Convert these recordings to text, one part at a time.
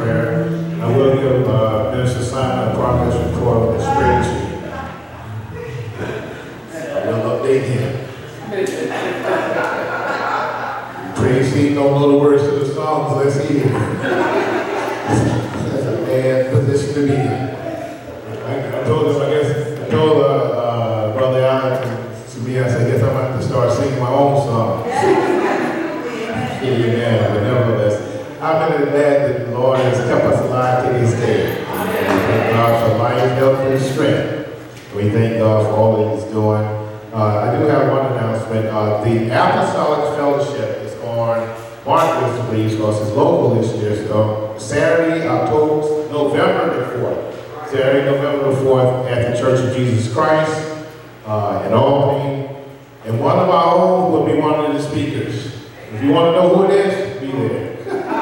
prayer. I will give Minister Simon a progress report on the spreadsheet. I will update him. Praise He, don't know the words to the songs, let's hear it. And position to be I told Brother Alex and me, I said, I guess I'm going to have to start singing my own songs. Amen. But nevertheless, I'm really glad that the Lord has kept us alive to this day. We thank God for life, health, and strength. We thank God for all that He's doing. I do have one announcement. The Apostolic Fellowship is on, mark this please, because it's local this year. So Saturday, November the 4th. Saturday, November the 4th at the Church of Jesus Christ in Albany. And one of our own will be one of the speakers. If you want to know who it is, be there.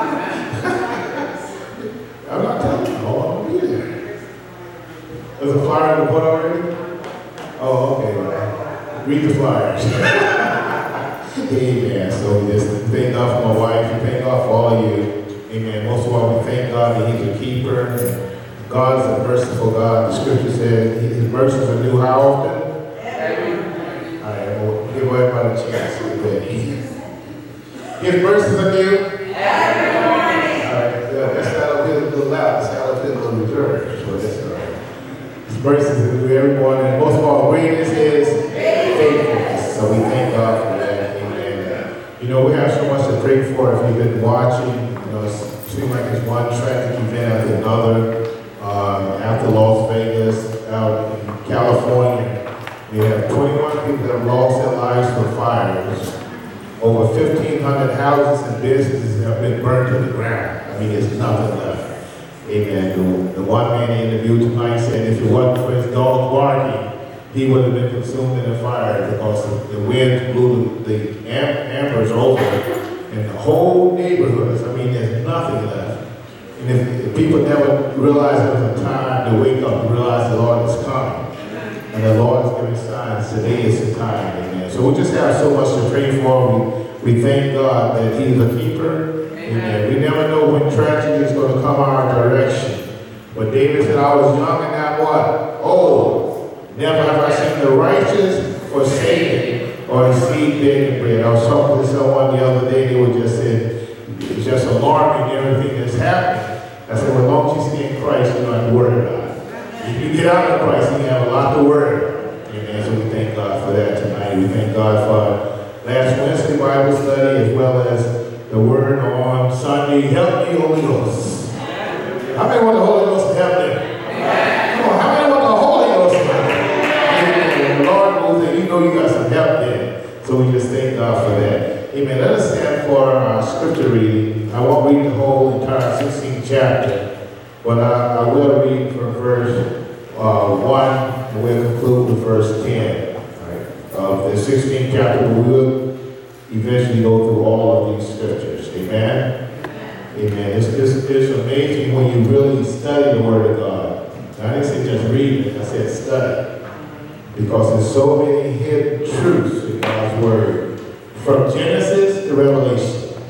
I'm not telling you, I'll be there. There's a flyer in the book already? Oh, okay, well, read the flyers. Amen. So we just thank God for my wife, we thank God for all of you. Amen. Most of all, we thank God that He's a keeper. God is a merciful God. The scripture says His mercies are new how often? Every. All right, we'll give everybody a chance to be ready. His mercies are new every morning. All right, that's not a little loud. That's not a little reserved. So that's all right. His mercies are new every morning. And most of all, greatness is faithfulness. So we thank God for that. Amen. You know, we have so much to pray for. If you've been watching, you know, it seems like it's one tragic event after another. After Las Vegas, out in California, we have 21 people that have lost their lives from fires. Over 1,500 houses and businesses have been burned to the ground. I mean, there's nothing left. Amen. The one man he interviewed tonight said if it wasn't for his dog barking, he would have been consumed in the fire because the wind blew the embers over and the whole neighborhoods. I mean, there's nothing left. And if people never realize there was a time to wake up and realize the Lord is coming. And the Lord is giving signs. Today is the time. Amen. So we just have so much to pray for. We thank God that He's a keeper. Amen. We never know when tragedy is going to come our direction. But David said, I was young and now what? Old. Never have I seen the righteous forsaken or his seed begging bread. I was talking to someone the other day. They were just saying, it's just alarming everything that's happening. I said, well, as long as you see in Christ, you don't have to worry about it. If you get out of Christ, you have a lot to worry about. Amen. So we thank God for that tonight. We thank God for last Wednesday Bible study as well as the word on Sunday. Help me, Holy Ghost. How many want the Holy Ghost to help them? Come on, how many want the Holy Ghost to help them? The Lord knows that you know you got some help there. So we just thank God for that. Amen. Let us stand for our scripture reading. I won't read the whole entire 16th chapter, but I will read from verse 1, and we'll conclude with verse 10 of the 16th chapter, but we will eventually go through all of these scriptures. Amen? Amen. It's amazing when you really study the Word of God. I didn't say just read it, I said study. Because there's so many hidden truths in God's Word. From Genesis to Revelation.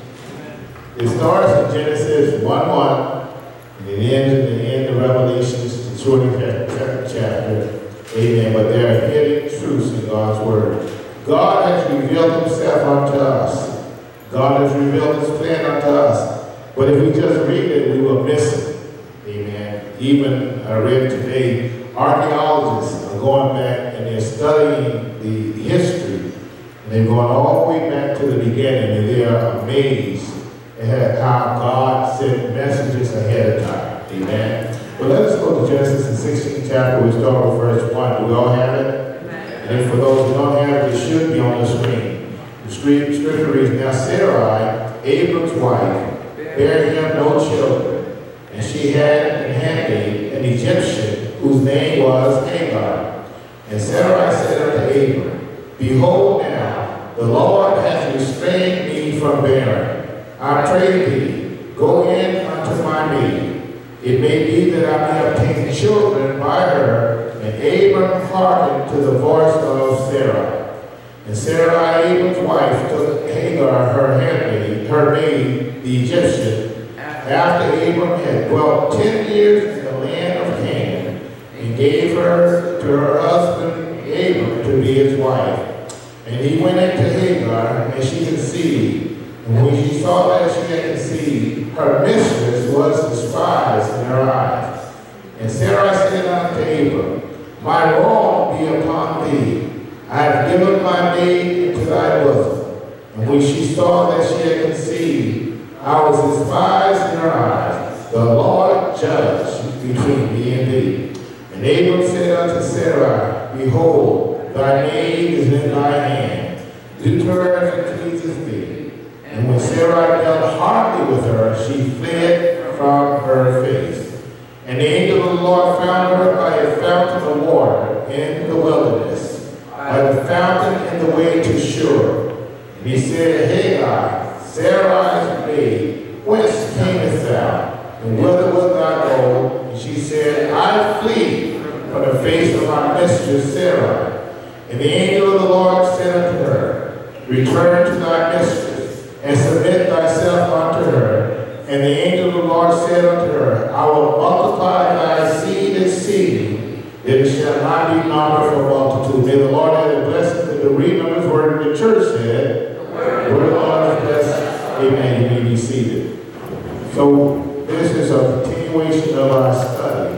It starts in Genesis 1:1, and it ends in the end of Revelations, the 22nd chapter. Amen. But there are hidden truths in God's Word. God has revealed Himself unto us. God has revealed His plan unto us. But if we just read it, we will miss it. Amen. Even I read today, archaeologists are going back and they're studying the history. They've gone all the way back to the beginning, and they are amazed at how God sent messages ahead of time. Amen. Well, let us go to Genesis, the 16th chapter. We start with verse 1. Do we all have it? Amen. And for those who don't have it, it should be on the screen. The scripture reads, Now Sarai, Abram's wife, bare him no children, and she had an handmaid, an Egyptian, whose name was Hagar. And Sarai said unto Abram, Behold now, the Lord hath restrained me from bearing. I pray thee, go in unto my maid. It may be that I may obtain children by her. And Abram hearkened to the voice of Sarai. And Sarai, Abram's wife, took Hagar, her handmaid, her maid, the Egyptian, after Abram had dwelt 10 years in the land of Canaan, and gave her to her husband Abram to be his wife. And he went into Hagar, and she conceived. And when she saw that she had conceived, her mistress was despised in her eyes. And Sarai said unto Abram, My wrong be upon thee. I have given my maid into thy bosom. And when she saw that she had conceived, I was despised in her eyes. The Lord judged between me and thee. And Abram said unto Sarai, Behold, thy maid is in thy hand. Do to her as it pleases thee. And when Sarai dealt hardly with her, she fled from her face. And the angel of the Lord found her by a fountain of water in the wilderness, by the fountain in the way to Shur. And he said, Hagar, Sarai's maid, whence camest thou? And whither wilt thou go? And she said, I flee from the face of my mistress Sarai. And the angel of the Lord said unto her, Return to thy mistress, and submit thyself unto her. And the angel of the Lord said unto her, I will multiply thy seed exceeding, that it shall not be numbered for multitude. May the Lord add a blessing to the reading of his word. And the church said, The word of the Lord is blessed. Amen. You may be seated. So this is a continuation of our study.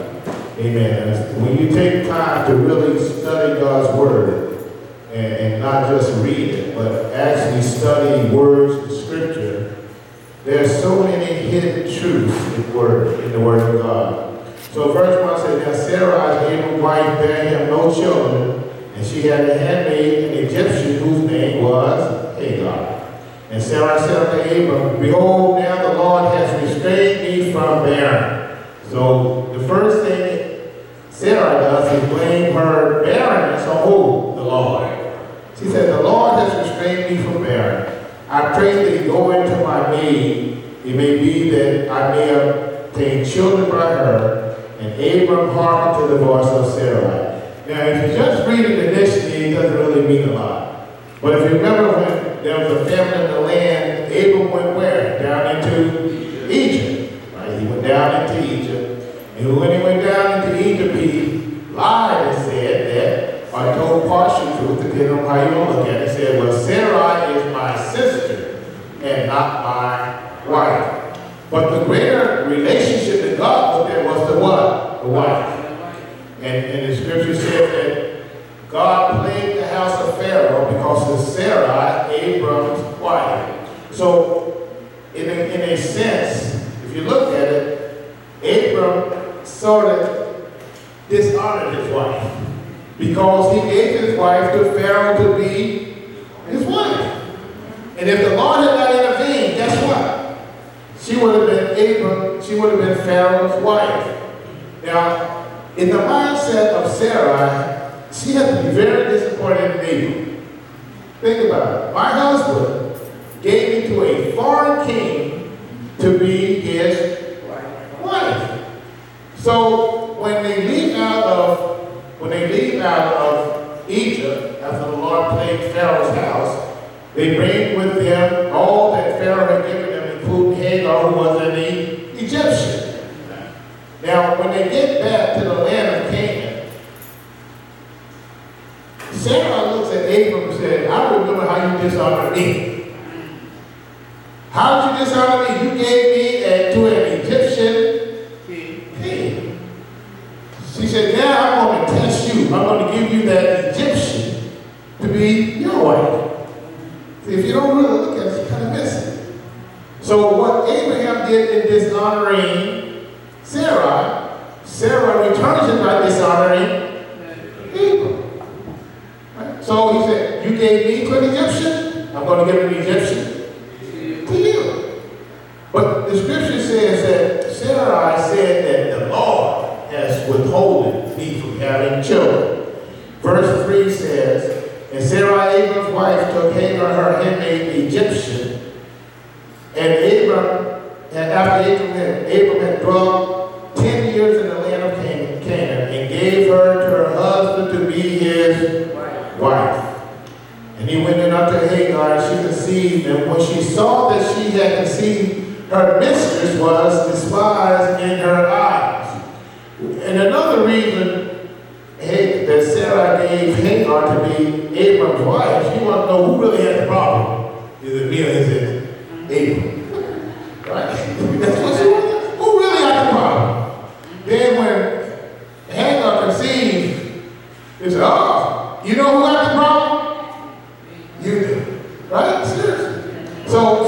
Amen. When you take time to really study God's word, and not just read it, but actually study words of Scripture, there's so many hidden truths in the Word of God. So verse 1 says, Now Sarai, Abram's wife, bare him no children, and she had a handmaid, an Egyptian, whose name was Hagar. And Sarai said unto Abram, Behold, now the Lord has restrained me from bearing. So the first thing Sarai does is blame her barrenness on who? The Lord. She said, The Lord has restrained me from bearing. I pray that you go into my maid. It may be that I may obtain children by her. And Abram hearkened to the voice of Sarai. Now, if you just read it initially, it doesn't really mean a lot. But if you remember when there was a famine in the land, Abram went where? Down into Egypt. Right? He went down into Egypt. And when he went down into Egypt, he lied and said that, I told partial truth, depending on how you want to look at it. He said, well, Sarai is my sister and not my wife. But the greater relationship that God looked at was the what? The wife. And the scripture says that God plagued the house of Pharaoh because of Sarai, Abram's wife. So, in a sense, if you look at it, Abram sort of dishonored his wife, because he gave his wife to Pharaoh to be his wife. And if the Lord had not intervened, guess what? She would have been Pharaoh's wife. Now, in the mindset of Sarai, she had to be very disappointed in Abram. Think about it. My husband gave me to a foreign king to be his wife. So when they leave out of Egypt, after the Lord plagued Pharaoh's house, they bring with them all that Pharaoh had given them, including Hagar, who was an Egyptian. Now, when they get back to the land of Canaan, Sarah looks at Abram and said, I remember how you dishonored me. How did you dishonor me? You gave me to an Egyptian king. She said, now I'm going to test you. I'm going to give you that Egyptian to be your wife. See, if you don't really look at it, it's kind of messy. So what Abraham did in dishonoring Sarah returns it by dishonoring Abram. Right? So he said, you gave me to an Egyptian, I'm going to give an Egyptian to you. But the scripture says that Sarai said that the Lord has withholden me from having children. Verse 3 says, And Sarai, Abram's wife, took Hagar, her handmaid, the Egyptian, and after Abram had dwelt 10 years in the land of Canaan, and gave her to her husband to be his wife. And he went in unto Hagar, and she conceived, and when she saw that she had conceived, her mistress was despised in her eyes. And another reason that Sarah gave Hagar to be Abram's wife, she wanted to know who really had the problem. Is it me or is it Abram? Right? That's what she wanted. Who really had the problem? Then when Hagar conceived, they said, oh, you know who had the problem? You do. Right? Seriously. So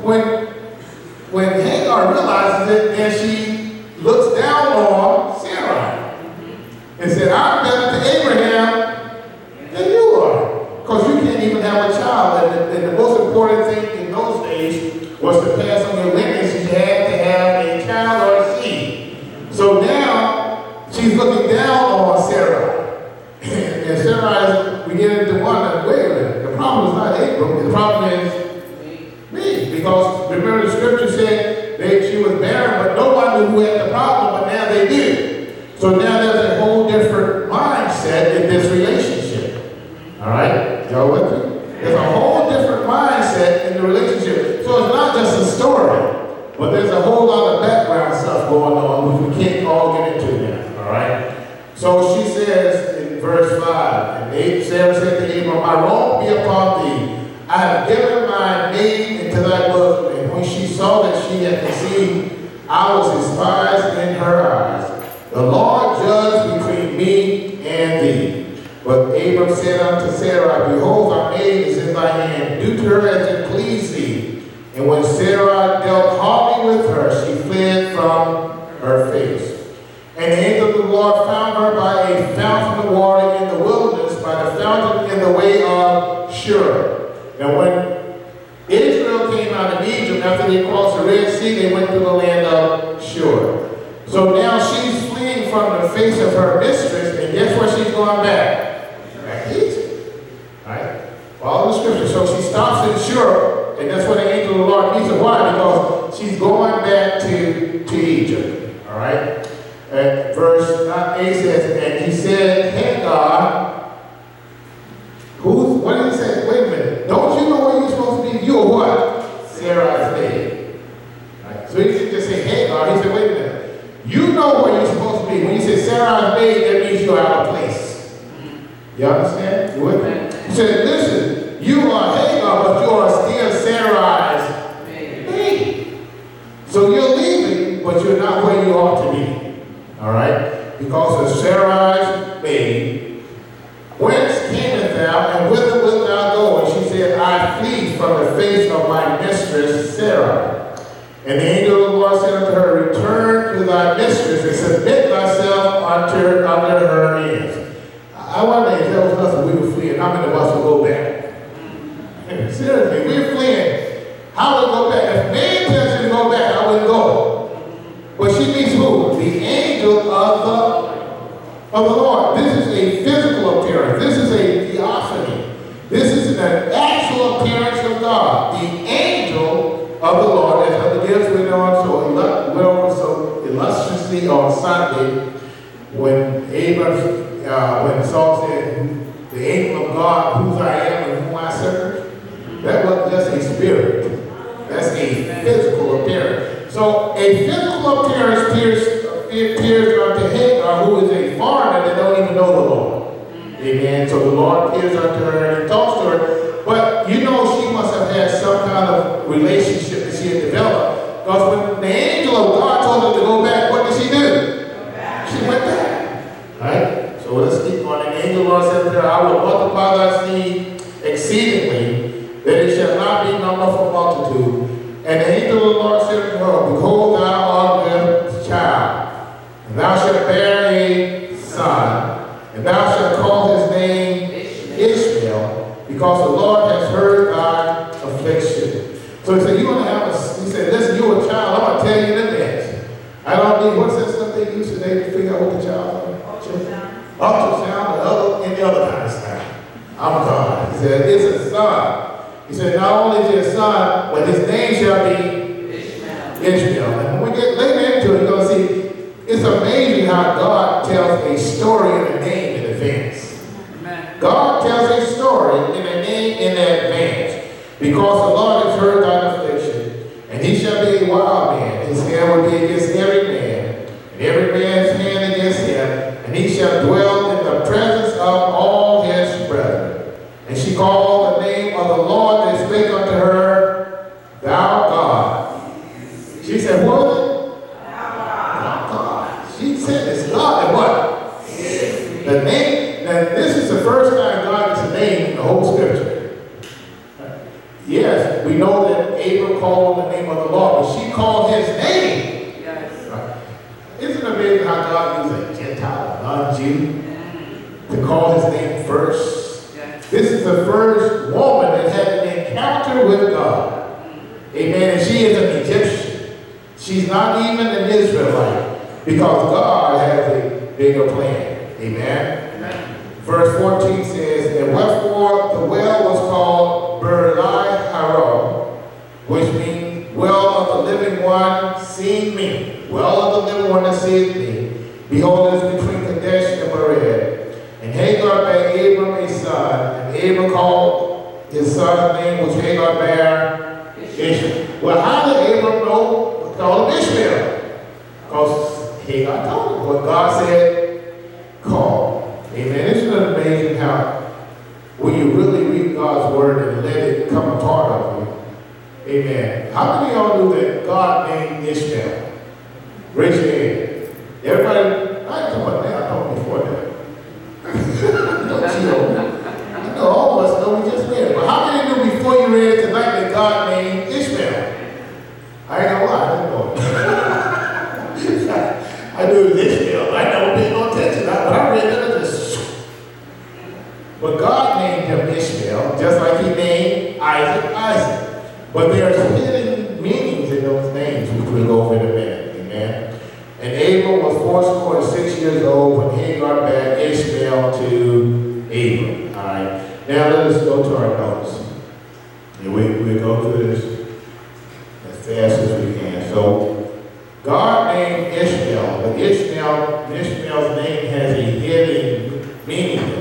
when Hagar realizes it, then she looks down on Sarah and said, I'm better to Abraham than you are. Because you can't even have a child. And the most important thing in those days was to pass on your lineage. You had to have a child or a seed. So now she's looking down on Sarah. And Sarah, we get into one, wait a minute, the problem is not Abram, the problem is me. Because remember the scripture said that she was barren, but no one knew who had the problem, but now they did. So now there's a whole different mindset in this relationship. All right? Y'all with me? There's a whole different mindset in the relationship. So it's not just a story, but there's a whole lot of background stuff going on which we can't all get into now. All right? So she says in verse 5, and Sarah said to Abram, my wrong be upon thee. I have given my maid into thy bosom. And when she saw that she had conceived, I was despised in her eyes. The Lord judge between me and thee. But Abram said unto Sarah, behold, thy maid is in thy hand. Do to her as it please thee. And when Sarah dealt hardly with her, she fled from her face. And the angel of the Lord found her by a fountain of water in the wilderness, by the fountain in the way of Shur. Now when Israel came out of Egypt, after they crossed the Red Sea, they went to the land of Shur. So now she's fleeing from the face of her mistress, and guess where she's going back? Back to Egypt. Right? Follow the scripture. So she stops in Shur, and that's where the angel of the Lord meets her. Why? Because she's going back to Egypt. All right? And verse 8 says, and he said, Hagar, what did he say? Wait a minute. Don't you know where you're supposed to be? You're what? Sarah's maid. Right? So he didn't just say Hagar. He said, wait a minute. You know where you're supposed to be. When you say Sarah's maid, that means you're out of place. You understand? You with me? He said, listen, you are Hagar, but you are still Sarah's maid. So you're leaving, but you're not where you ought to be. All right? Because of Sarai's maid, whence camest thou, and whither wilt thou go? And she said, I flee from the face of my mistress Sarah. And the angel of the Lord said unto her, return to thy mistress and submit thyself under her hands. I wonder if that was us and we were fleeing, how many of us would go back? Seriously, we're fleeing. How would we go back? If man tells you to go back, I wouldn't go. But she means who? The angel of the Lord. This is a physical appearance. This is a theophany. This is an actual appearance of God. The angel of the Lord, as Brother Gibbs went over so illustriously on Sunday, when Saul said, the angel of God, whose I am and whom I serve, that wasn't just a spirit. That's a physical appearance. So a physical appearance appears unto Hagar, who is a foreigner that don't even know the Lord. Amen. So the Lord appears unto her and he talks to her. But you know she must have had some kind of relationship that she had developed. Because when the angel of God told her to go back, what did she do? She went back. Right? So let's keep on. And the angel of the Lord said to her, I will multiply thy seed exceedingly, that it shall not be numbered for multitude. And the angel of the Lord said to her, behold, thou art with child, and thou shalt bear a son, and thou shalt call his name Ishmael, because the Lord has heard thy affliction. So he said, you're going to have he said, listen, you're a child, I'm going to tell you in advance. I don't need, what's that stuff they use today to figure out what the child is? Ultrasound, any other kind of sound. I'm God. He said, it's a son. He said, not only is he a son, but his name shall be Ishmael. And when we get later into it, you're going to see, it's amazing how God tells a story in a name in advance. Amen. God tells a story in a name in advance. Because the Lord has heard thy affliction, and And he shall be a wild man. His hand will be against every man, and every man's hand against him. And he shall dwell in the presence of all his brethren. And she called the name of the Lord and spake unto her, Thou God. She said, what was it? Thou God. She said, it's God. And what? The name. Now, this is the first time God gets a name in the whole scripture. Yes, we know that Abram called on the name of the Lord, but she called his name. Yes. Right? Isn't it amazing how God used a Gentile, a non-Jew, to call his name first? Yes. This is the first woman that had an encounter with God. Amen. And she is an Egyptian. She's not even an Israelite, because God has a bigger plan. Amen. Amen. Verse 14 says, and wherefore the well was called Beer-lahai-roi, which means well of the living one, seeing me. Well of the living one that seeth me. Behold, it is between Kadesh and Bered. And Hagar bare Abram a son, and Abram called his son's name, which Hagar bare Ishmael. Well, how did Abram know to call him Ishmael? Because Hagar told him what God said, call. Amen. Isn't it amazing how when you really read God's word and let it come a part of you? Amen. How many of y'all knew that God named Ishmael? Raise your hand. Everybody, I come on now, I know before that. I know all of us know we just read it. But how many knew before you read it tonight that God named Ishmael? I ain't gonna lie, I didn't know it. I knew it was Ishmael. I never paid no attention. But I read it. But God named him Ishmael, just like he named Isaac. But there's hidden meanings in those names, which we'll go over in a minute. Amen. And Abram was 46 years old when Hagar bare Ishmael to Abram. All right. Now let us go to our notes. And we'll go through this as fast as we can. So God named Ishmael, but Ishmael's name has a hidden meaning.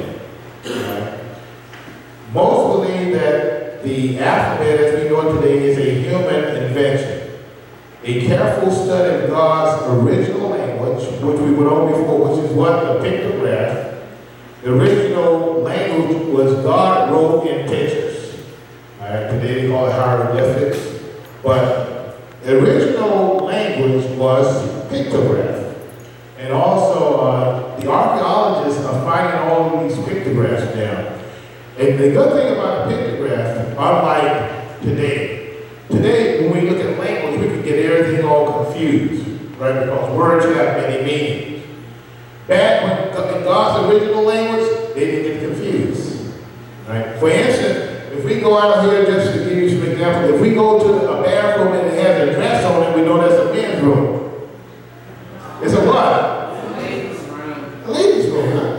Most believe that the alphabet as we know it today is a human invention. A careful study of God's original language, which we went over before, which is what the pictograph. The original language was God wrote in pictures. All right, today they call it hieroglyphics. But the original language was pictograph. And also, the archaeologists are finding all of these pictographs now. And the good thing about a pictograph, unlike today when we look at language, we can get everything all confused, right? Because words have many meanings. Back when in God's original language, they didn't get confused, right? For instance, if we go out here, just to give you some examples, if we go to a bathroom and it has a dress on it, we know that's a men's room. It's a what? A ladies' room. A ladies' room, huh?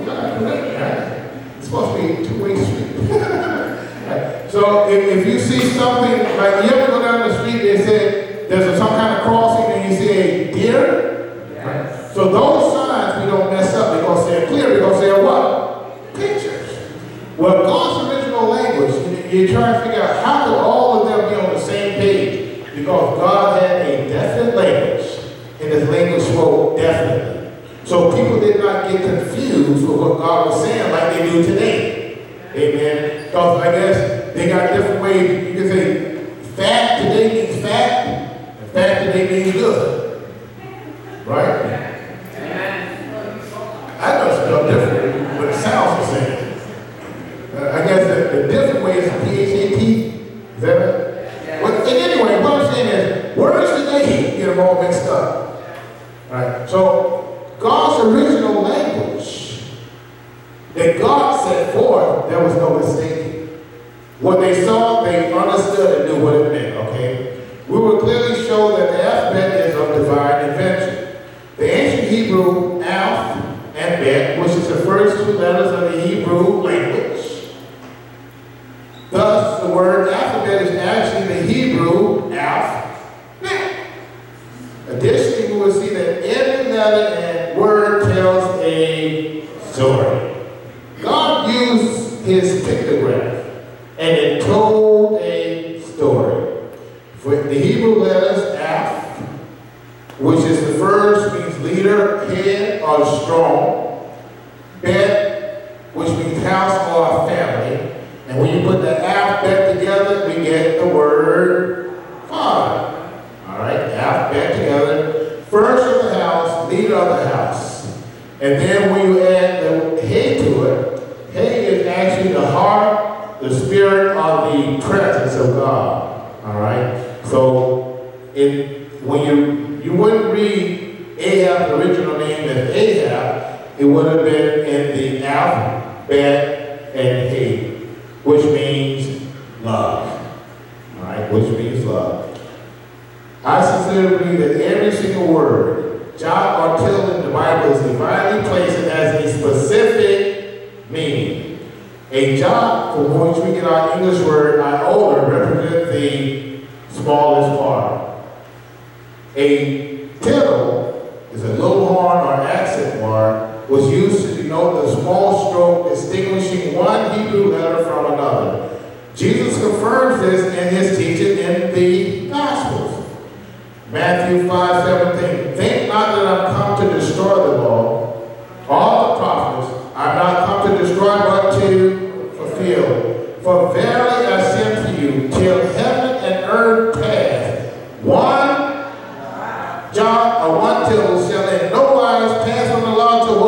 It's supposed to be a two-way street. Right. So if you see something, like you ever go down the street and say there's some kind of crossing and you see a deer, yes. So those signs we don't mess up because they're clear, because they're what? Pictures. Well, God's original language, you're trying to figure out how could all of them be on the same page? Because God had a definite language, and his language spoke definitely. So people did not get confused with what God was saying like they do today. Amen. Because I guess they got different ways. You can say fat today means fat, and fat today means good. Right? Amen. I know it's spelled different, but it sounds the same. I guess the different way is P-H-A-T. Is that right? Yeah. Well, anyway, what I'm saying is, words today get them all mixed up. Right? So, God's original language that God set forth, there was no mistake. What they saw, they understood and knew what it meant, okay? We will clearly show that the alphabet is of divine invention. The ancient Hebrew, Alph and Bet, which is the first two letters of the Hebrew language. Thus, the word alphabet is actually the Hebrew Alph, Bet. Additionally, we will see that every letter and word tells a story. God used his pictograph and it told a story. For the Hebrew bed or strong, bet, which means house or family. And when you put the alphabet together, we get the word father. All right, alphabet together. First of the house, leader of the house. And then when you add the head to it, head is actually the heart, the spirit, or the presence of God. All right. So when you wouldn't read Ahab's original name as Ahab, it would have been in the alphabet and head, which means love. All right, which means love. I sincerely believe that every single word, jot or tittle in the Bible is divinely placed and has a specific meaning. A jot, from which we get our English word iota, represents the smallest part. A tittle is a little horn or accent mark, was used to denote the small stroke distinguishing one Hebrew letter from another. Jesus confirms this in his teaching in the Gospels. Matthew 5:17. Think not that I'm come to destroy the law, all the prophets. I'm not come to destroy, but to fulfill. For verily I say to you, till heaven and earth pass, one jot or one tittle shall in no wise pass from the law to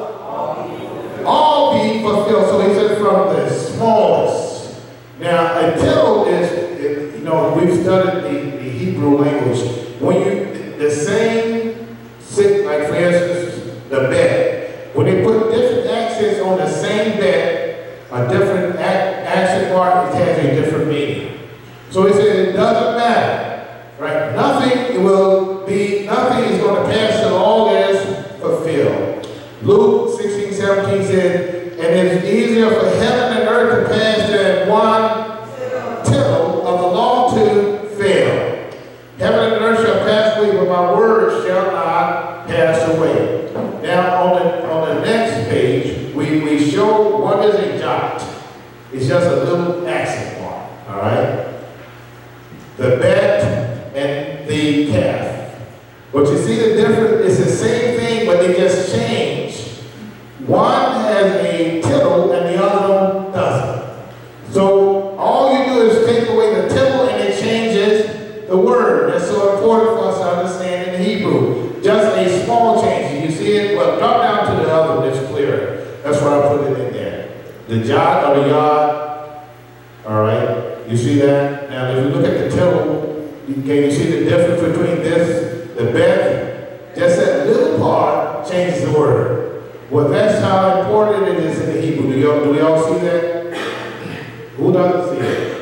what? All be fulfilled. So he said from the smallest. Now a tittle is, we've studied the Hebrew language. When the same, like for instance, the bet, when they put different accents on the same bet, a different accent mark, it has a different meaning. So he said it doesn't matter, right? Nothing is going to pass till all is fulfilled. Luke 16:17 said, and it's easier for heaven and earth to pass than one tittle of the law to fail. Heaven and earth shall pass away, but my words shall not pass away. Now, on the next page, we show what is a jot. It's just a little accent mark, all right? The bet and the calf. But you see the difference? It's the same thing, but they just change. One has a tittle and the other one doesn't. So all you do is take away the tittle and it changes the word. That's so important for us to understand in Hebrew. Just a small change. You see it? Well, drop down to the other one. It's clearer. That's why I put it in there. The jot or the yod. All right. You see that? Now, if you look at the tittle, can you see the difference between this, the bet? Just that little part changes the word. Well, that's how important it is in the Hebrew. Do we all see that? Who doesn't see it?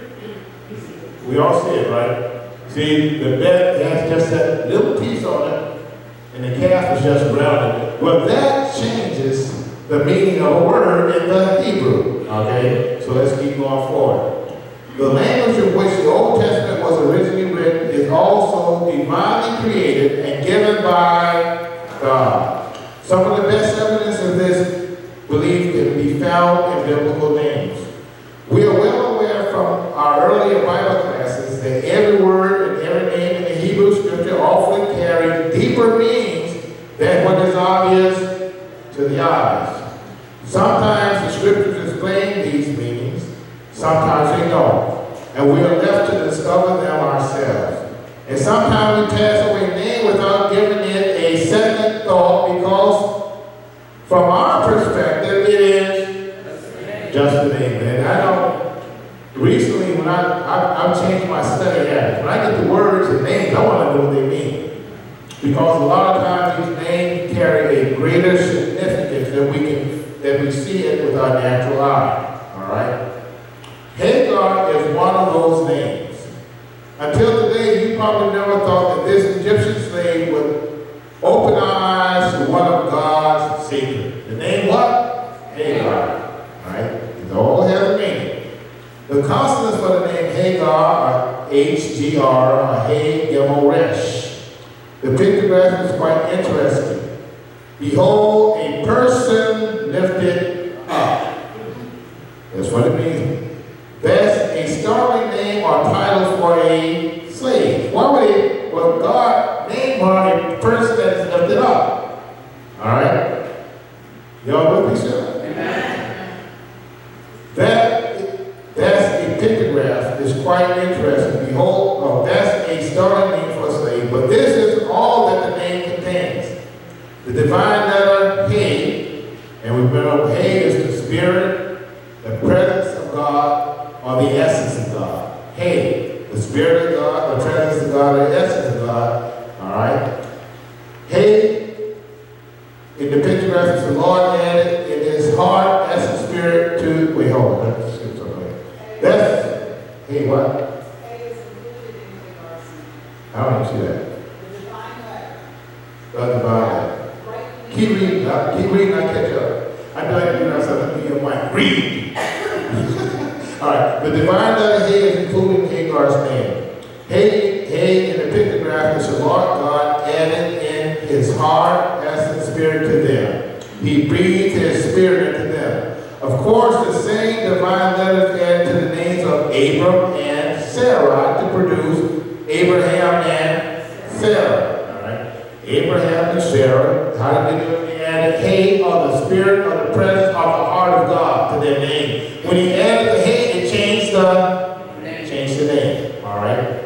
We all see it, right? See, the bet has just that little piece on it, and the calf is just rounded. Well, that changes the meaning of a word in the Hebrew. Okay? So let's keep going forward. The language in which the Old Testament was originally written is also divinely created and given by God. Some of the best evidence of this belief can be found in biblical names. We are well aware from our earlier Bible classes that every word and every name in the Hebrew scripture often carry deeper meanings than what is obvious to the eyes. Sometimes the scriptures explain these meanings, sometimes they don't, and we are left to discover them ourselves. And sometimes we pass away a name without giving it a second thought because from our perspective it is just a name. And I know recently when I've changed my study habits. When I get the words and names, I want to know what they mean. Because a lot of times these names carry a greater significance than we see it with our natural eye. All right? Hagar is one of those names. Until today, you probably never thought that this Egyptian slave would open our eyes to one of God's secrets. The name what? Hagar. All right? It all has a meaning. The consonants for the name Hagar are H-G-R or Hey-Gemoresh. The pictograph is quite interesting. Behold, a person lifted up. That's what it means. That's a startling name or title for a slave. Why would God name her a person that is lifted up? divine letter He, and we know He is the Spirit, the presence of God, or the essence of God. He, the Spirit of God, the presence of God, the essence of God. All right? He, in the picture reference, the Lord added in His heart, essence, spirit to. Wait, hold on. Let's skip something. That's. Hey, what? I don't even see that. The divine letter. Keep reading. Keep reading. I catch up. I feel like you know something in your mind. Read. All right. The divine letter He is including Hagar's name. He in the pictograph is the Lord God added in His heart, essence, spirit to them. He breathed His spirit into them. Of course, the same divine letters added to the names of Abram and Sarah to produce Abraham and Sarah. All right. Abraham and Sarah. How did they do it? They added He, or the spirit, or the presence, or the heart of God to their name. When He added the He, it changed the name. All right.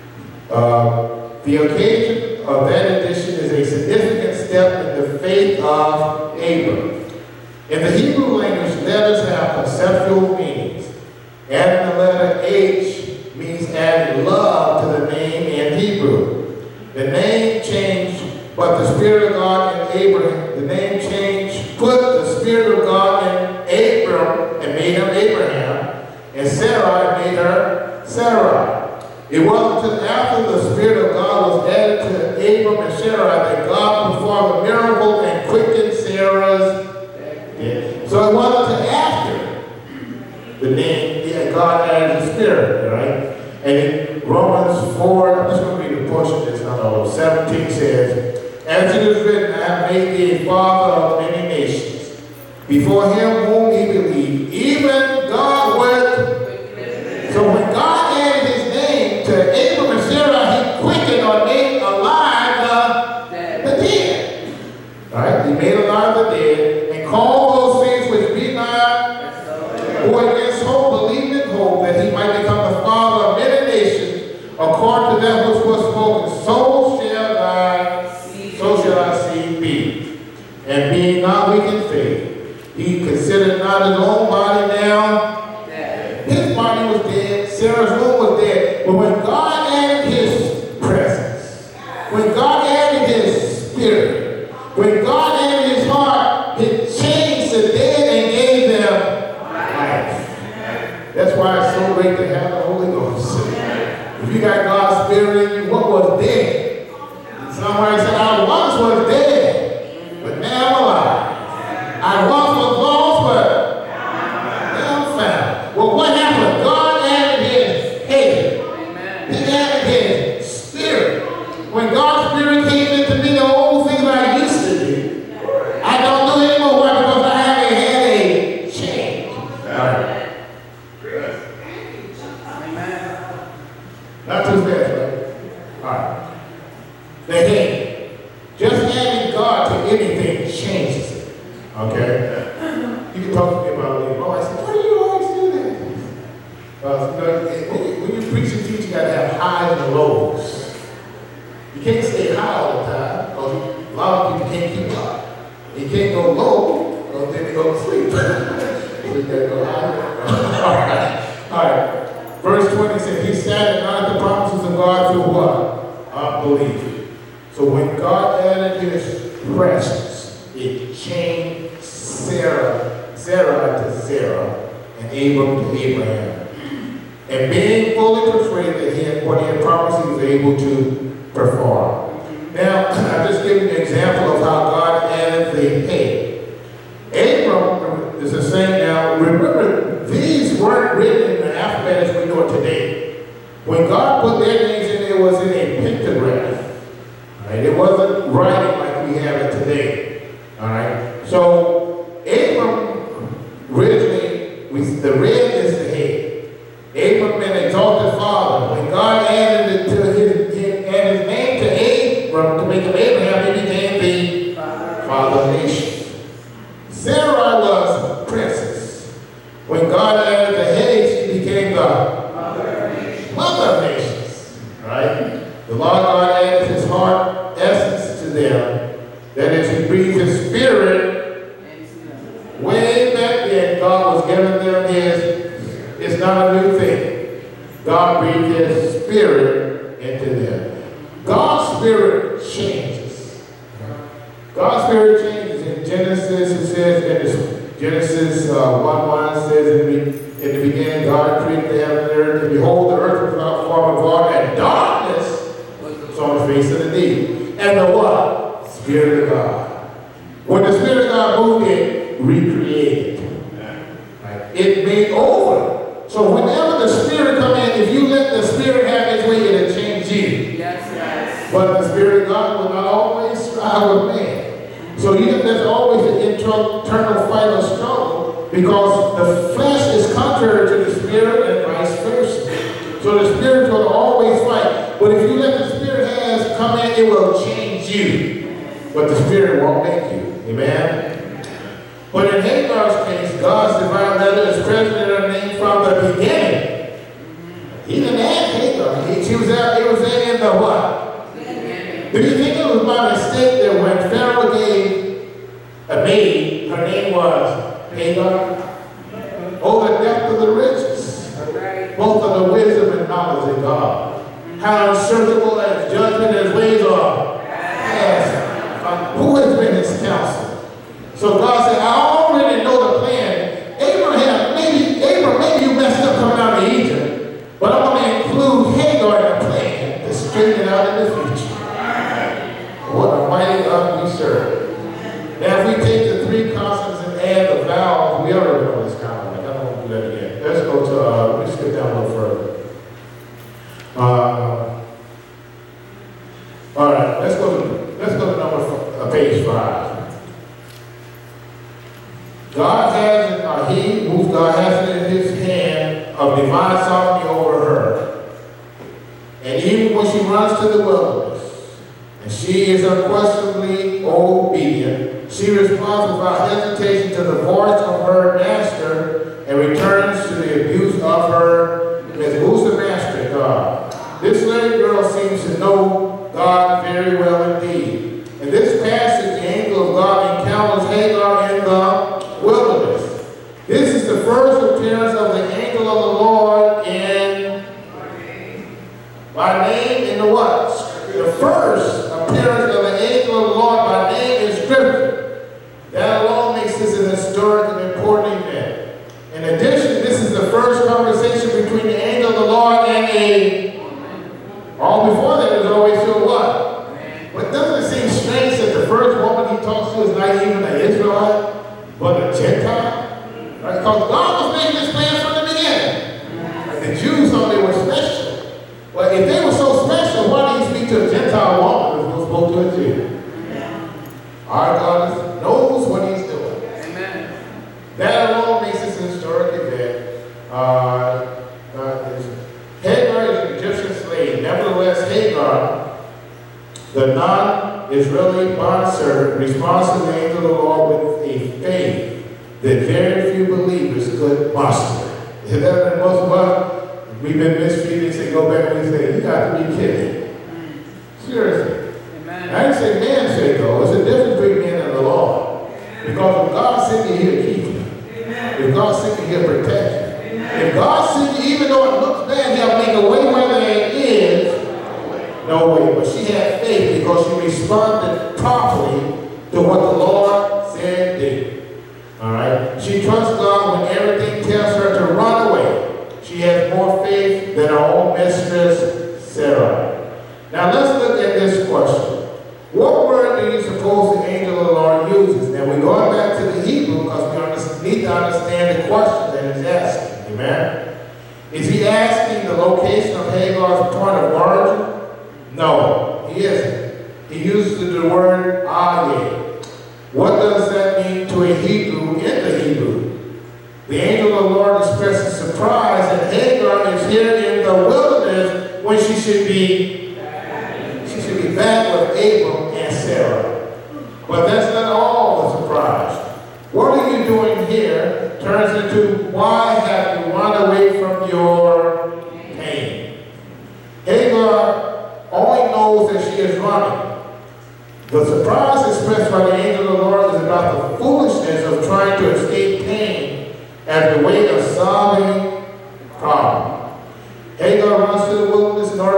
The occasion of that addition is a significant step in the faith of Abram. In the Hebrew language, letters have conceptual meanings. Adding the letter H means adding love to the name in Hebrew. The name changed, but the Spirit of God in Abraham, the name changed, put the Spirit of God in Abram and made him Abraham, and Sarah made her Sarah. It wasn't until after the Spirit of God was added to Abram and Sarah that God performed a miracle and quickened Sarah's death. So it wasn't until after the name, God added the Spirit, right? And in Romans 4, I'm just going to read a portion of this, not all, 17 says, as it is written, I have made thee a father of many nations. Before Him whom He believed, even God would. So when God added His name to Abram and Sarah, He quickened or made alive the dead. Right? He made alive the dead and called those things which be not, who against hope believed in hope, that He might become the father of many nations, according to that which was spoken, so shall thy seed be. And being not weak in faith, he considered not his own body now. His body was dead, Sarah's womb was dead. But when God added His presence, when God added His Spirit, when God added His heart, it changed the dead and gave them life. That's why it's so great to have the Holy Ghost. If you got God's Spirit in you, what was dead? Somebody said, I once was dead, but now I'm alive. I once was lost, but now I'm found. Well, what happened? God added His head. He added His Spirit. When God's Spirit came into me, the old things I used to do, I don't do anymore. Why? Because I haven't had a change. Not too fast, right? All right. The head. Just adding God to anything changes it. Okay? You can talk to me about it. Oh, I said, why do you always do that? When you preach and teach, you got to have highs and lows. You can't stay high all the time, because a lot of people can't keep up. You can't go low, because then they go to sleep. So you got to go high. All right. Verse 20 says, He sat and honored the promises of God through what? Unbelief. So when God added His presence, it changed Sarah to Sarah, and Abram to Abraham. And being fully persuaded that He had what He had promised, He was able to perform. Now, I'm just giving you an example of how God added the head. Abram is the same now. Remember, these weren't written in the alphabet as we know it today. When God put their names in, it was in a pictograph. Right? It wasn't writing like we have it today. All right. So Abram originally, the red is the head. Abram, an exalted father. When God added it to his name to Abram to make him Abraham, he became the father of nations. Sarah was princess. When God added the head, she became the mother of nations. Right? The Lord God added His heart essence to them. That is, He breathed spirit into them. God's spirit changes. God's spirit changes. In Genesis, it says, Genesis 1:1 says, in the beginning, God created the heaven and earth, and behold, the earth was without form and void, and darkness was on the face of the deep. And the what? Spirit of God. When the Spirit of God moved, it recreated. Right? It made over. So whenever the Spirit comes in, if you let the Spirit have its way, it'll change you. Yes. But the Spirit of God will not always strive with man. So there's always an internal fight or struggle, because the flesh is contrary to the Spirit and vice versa. So the Spirit will always fight. But if you let the Spirit come in, it will change you. But the Spirit won't make you. Amen? But in Hagar's case, God's divine letter is present in her name from the beginning. He didn't add Hagar. It was in the what? Do you think it was by mistake that when Pharaoh gave a maid, her name was Hagar? Oh, the depth of the riches, both of the wisdom and knowledge of God. How unsearchable as judgment as ways are. Yes. Who has been his counselor? So God said, I already know the plan. Abraham, maybe you messed up coming out of Egypt, but I'm going to include Hagar in the plan to straighten it out in the future. What a mighty God we serve. Now, if we take the three constants and add the vowels, we already know this kind of like. I don't want to do that again. Let's go to, let me skip down a little further. All right, let's go to page 5. God has it in his hand of divine sovereignty over her. And even when she runs to the wilderness, and she is unquestionably obedient, she responds without hesitation to the voice of her master and returns to the abuse of her. Who's the master? God. This little girl seems to know God very well indeed. In this passage, the angel of God encounters Hagar in the wilderness. This is the first appearance of the angel of the Lord by name in the what? The first appearance of the angel of the Lord by name in Scripture. That alone makes this an historic and important event. In addition, this is the first conversation between the angel of the Lord and a all before that was always to what? But doesn't it seem strange that the first woman he talks to is not even an Israelite, but a Gentile? Right? Because God was making this plan from the beginning. And the Jews thought they were special. Well, if they were so special, why did he speak to a Gentile woman as opposed to a Jew? Our God knows what he's doing. Amen. That alone makes this an historic event. Hagar is an Egyptian slave. Nevertheless, Hagar, the non-Israeli bondservant, responds to the angel of the Lord with a faith that very few believers could muster. Is that most of us? We've been mistreated. They say, go back and we say, you got to be kidding. Seriously. Amen. I didn't say man say go. It's a difference between man and the Lord. Because if God sent you here, keep you. If God sent you here, protect you. If God sent you, even though it looks bad, he'll make a way where there is no way. But she had faith because she responded properly to what the Lord said did. All right? She trusts God when everything tells her to run away. She has more faith than her own mistress, Sarah. Now let's look at this question. What word do you suppose the angel of the Lord uses? Now we're going back to the Hebrew because we need to understand the question that he's asking. Amen? Is he asking the location of Hagar's point of origin? No, he isn't. He uses the word Ayeh. What does that mean to a Hebrew in the Hebrew? The angel of the Lord expresses surprise that Hagar is here in the wilderness when she should be back with Abram and Sarah. But that's not all the surprise. What are you doing here turns into why have you run away from your pain? Hagar only knows that she is running. The surprise expressed by the angel of the Lord is about the foolishness of trying to escape pain as the way of solving the problem. Hagar runs to the wilderness in order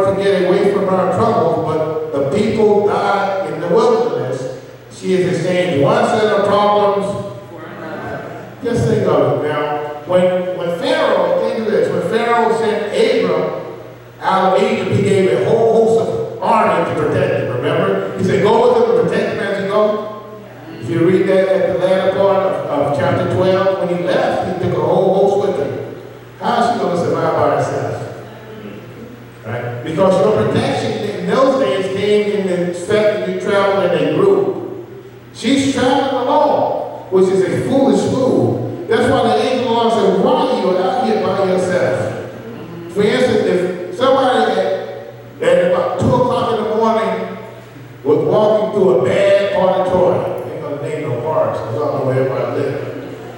the wilderness, she has exchanged one set of problems. Just think of it now. When Pharaoh, think of this, when Pharaoh sent Abram out of Egypt, he gave a whole host of army to protect him, remember? He said, go with him and protect him as you go. If you read that at the latter part of chapter 12, when he left, he took a whole host with him. How is she going to survive by herself? Right? Because your protection in those days came in the fact that you traveled in a group. She's traveling alone, which is a foolish move. That's why the angel of the Lord said, why are you out here by yourself? For instance, if somebody at about 2 o'clock in the morning was walking through a bad part of Troy, I ain't going to name no parks, because I don't know where everybody lives.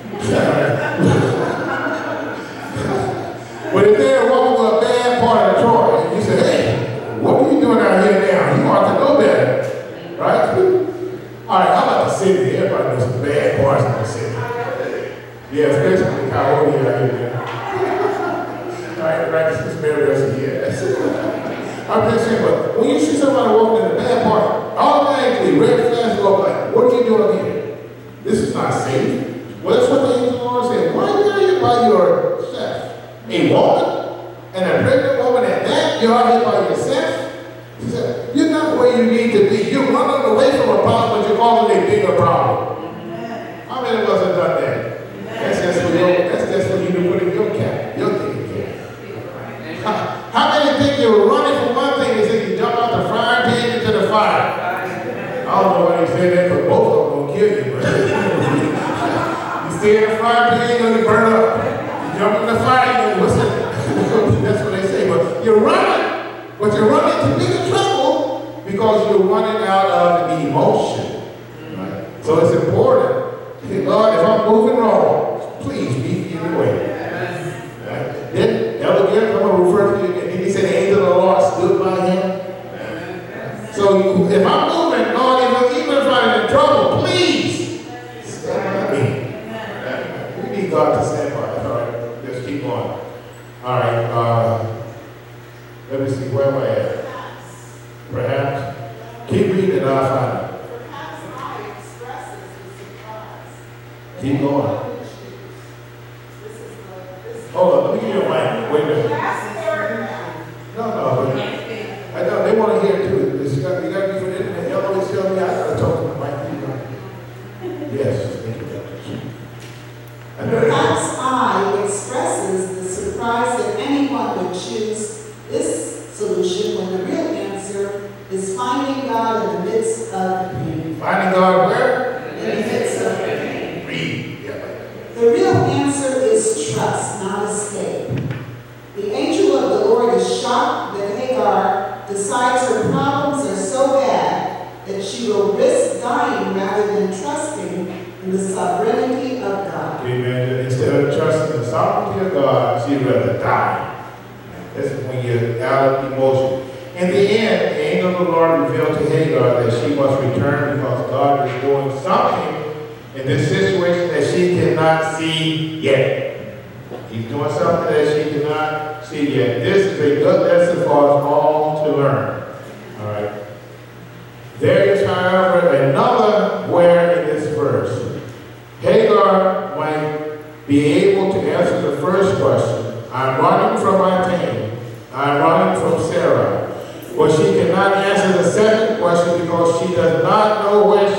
But if they're walking through a bad part of Troy, and you say, hey, what are you doing out here now? You ought to know better, right? All right, how about the city? Everybody knows some bad parts in the city. Yeah, especially in Coyote out here, man. Right, since Mary was here. I'm just saying, but when you see somebody walking in a bad part, automatically red flags go up like, what are you doing here? This is not safe. Well, that's what the angel of the Lord said. Why are you here by yourself? A woman, and a pregnant woman at that, you're out here by yourself? He said, you're not where you need to be. You're running away from a problem, but you're causing a bigger problem. How many of us have done that? That's just for you to put in your cap, your thinking cap. How many think you were running from one thing and said you jump out the frying pan into the fire? I don't know why you say that, but both of them will kill you. You stay in the frying pan, you're going to burn up. You jump in the fire, you know, that's what they say. But you're running into bigger trouble because you're running out of emotion. Right? So it's important. Lord, if I'm moving wrong, please meet me in the way. Right? Then Elder Gary, I'm going to refer to you again. He said the angel of the Lord stood by him. So if I'm moving, Lord, even if I'm in trouble, please stand by me. We need God to stand by us. All right, let's keep on. All right, let me see, where am I at? Perhaps. Keep reading and I'll find it. Keep going. Hold on, let me give you a mic. Wait a minute. No. I know, they want to hear it too. You got to be for the internet. Y'all always tell me I got to talk to the mic. Yes, thank you. The cat's eye expresses the surprise that anyone would choose this solution when the real answer is finding God in the midst of the pain. Finding God where? In the midst of the pain. Read. Yeah. The real answer is trust, not escape. The angel of the Lord is shocked that Hagar decides her problems are so bad that she will risk dying rather than trusting in the sovereignty of God. Amen. Instead of trusting the sovereignty of God, she'd rather die. That's when you're out of emotion. In the end, the angel of the Lord revealed to Hagar that she must return because God is doing something in this situation that she cannot see yet. He's doing something that she cannot see yet. This is a good lesson for us all to learn. All right. There is, however, another where in this verse. Hagar might be able to answer the first question. I'm running from my pain. I'm running from Sarah. But she cannot answer the second question because she does not know where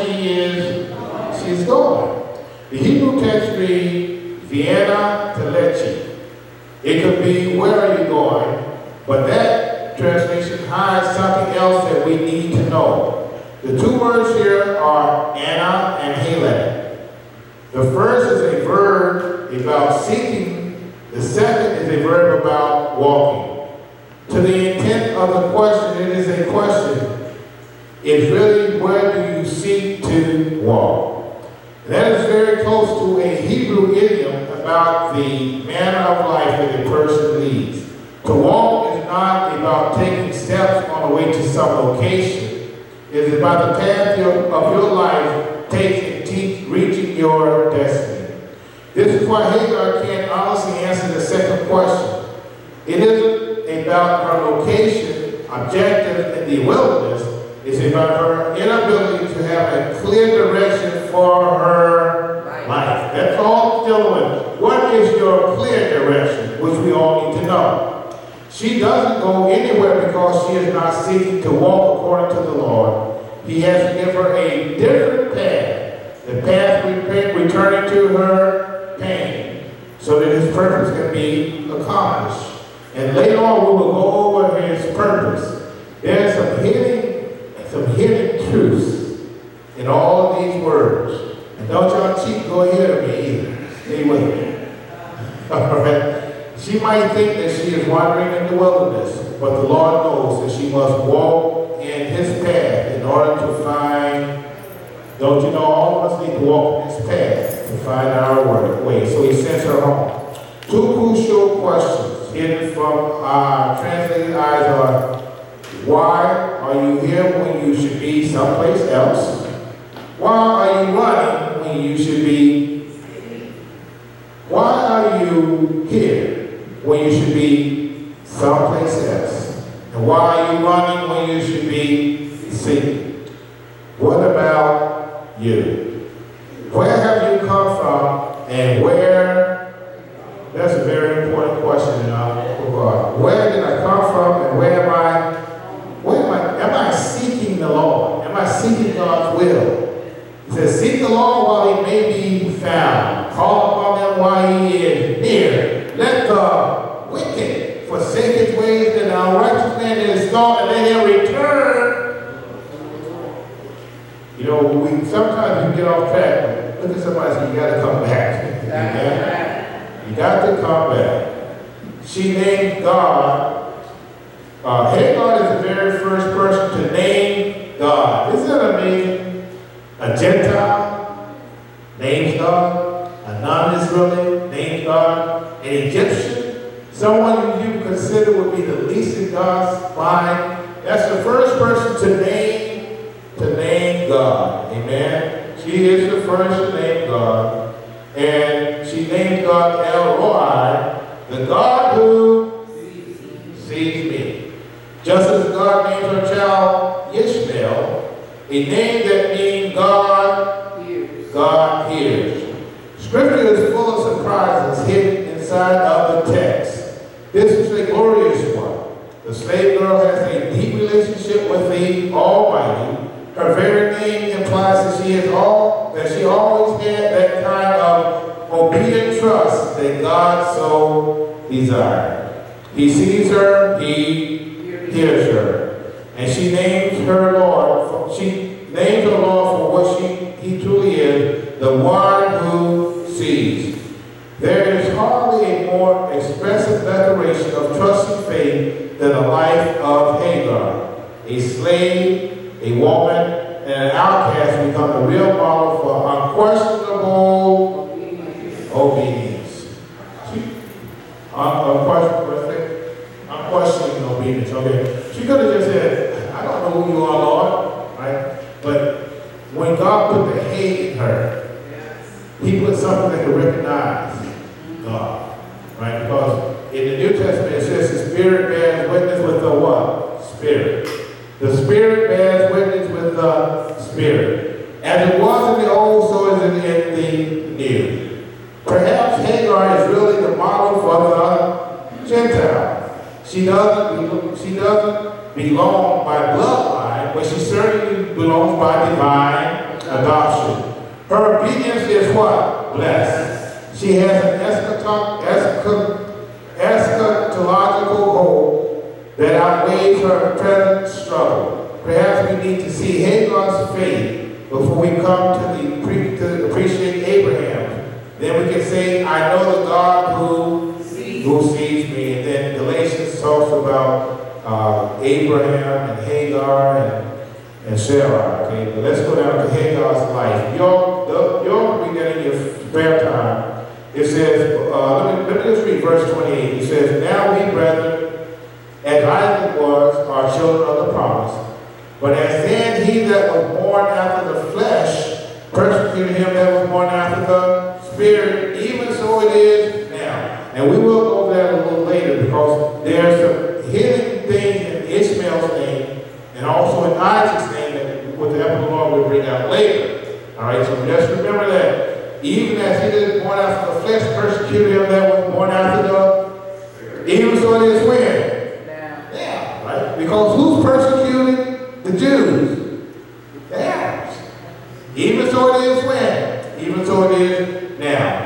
she's going. The Hebrew text reads, Vienna to Lechi. It could be, where are you going? But that translation hides something else that we need to know. The two words here are Anna and Haled. The first is a verb about seeking. The second is a verb about walking. To the intent of the question, it is a question. It's really, where do you seek to walk? And that is very close to a Hebrew idiom about the manner of life that a person leads. To walk is not about taking steps on the way to some location. It is about the path of your life taking, reaching your destiny. This is why Hagar can't honestly answer the second question. It isn't about her location, objective in the wilderness. It's about her inability to have a clear direction for her life. That's all it's dealing with. What is your clear direction, which we all need to know? She doesn't go anywhere because she is not seeking to walk according to the Lord. He has to give her a different path, the path returning to her pain, so that his purpose can be accomplished. And later on, we will go over his purpose. There's some hidden truths in all of these words. And don't y'all cheat, go ahead of me either. Stay with me. All right. She might think that she is wandering in the wilderness, but the Lord knows that she must walk in his path in order to find, don't you know, all of us need to walk in his path to find our way. So he sends her home. Two crucial questions hidden from translated eyes are, why are you here when you should be someplace else? Why are you running when you should be? Why are you here when you should be someplace else? And why are you running when you should be seeking? What about you? Where have you come from and where? That's a very important question in our regard. Where did I come from and where am I? Am I seeking the Lord? Am I seeking God's will? He says, seek the Lord while he may be found. Call upon him while he is near. Let the wicked forsake his ways and the unrighteous man in his thought, and let him return. You know, sometimes we get off track. Look at somebody and say, you got to come back. You got to come back. She named God. Hagar is the very first person to name God. Isn't that amazing? A Gentile names God. A non-Israeli names God. An Egyptian, someone you consider would be the least in God's mind. That's the first person to name God. Amen. She is the first to name God. And she named God El Roi, the God who sees me. Just as God named her child Ishmael, a name that means God hears. Scripture is full of surprises hidden inside of the text. This is a glorious one. The slave girl has a deep relationship with the Almighty. Her very name implies that she always had that kind of obedient trust that God so desired. He sees her, he hears her. And she names her Lord. She names her Lord for what he truly is, the one who sees. There is hardly a more expressive declaration of trust and faith than the life of Hagar. A slave, a woman, and an outcast become a real model for unquestionable obedience. Unquestioning obedience. Okay. She could have just said, I don't know who you are, Lord. Right? But when God put the hate in her, he put something that could recognize God. Right? Because in the New Testament it says the Spirit bears witness with the what? Spirit. The Spirit bears witness with the Spirit. As it was in the old, so is it in the new. Perhaps Hagar is really the model for the Gentile. She doesn't belong by bloodline, but she certainly belongs by divine adoption. Her obedience is what? Blessed. She has an eschatological hope that outweighs her present struggle. Perhaps we need to see Hagar's faith before we come to appreciate Abraham. Then we can say, I know the God who sees me. And then Galatians talks about Abraham and Hagar and Sarah. Okay, but let's go down to Hagar's life. You'll read that in your spare time. It says, let me just read verse 28. It says, now we, brethren, as Isaac was, are children of the promise. But as then he that was born after the flesh persecuted him that was born after the Spirit, even so it is now. And we will go there a little later because there's some hidden things in Ishmael's name and also in Isaac's name example the Lord will bring out later. All right, so just remember that. Even as he that is born after the flesh persecuted him that was born after the, even so it is when? Yeah, right? Because who's persecuting the Jews? The Arabs. Even so it is when? Even so it is now.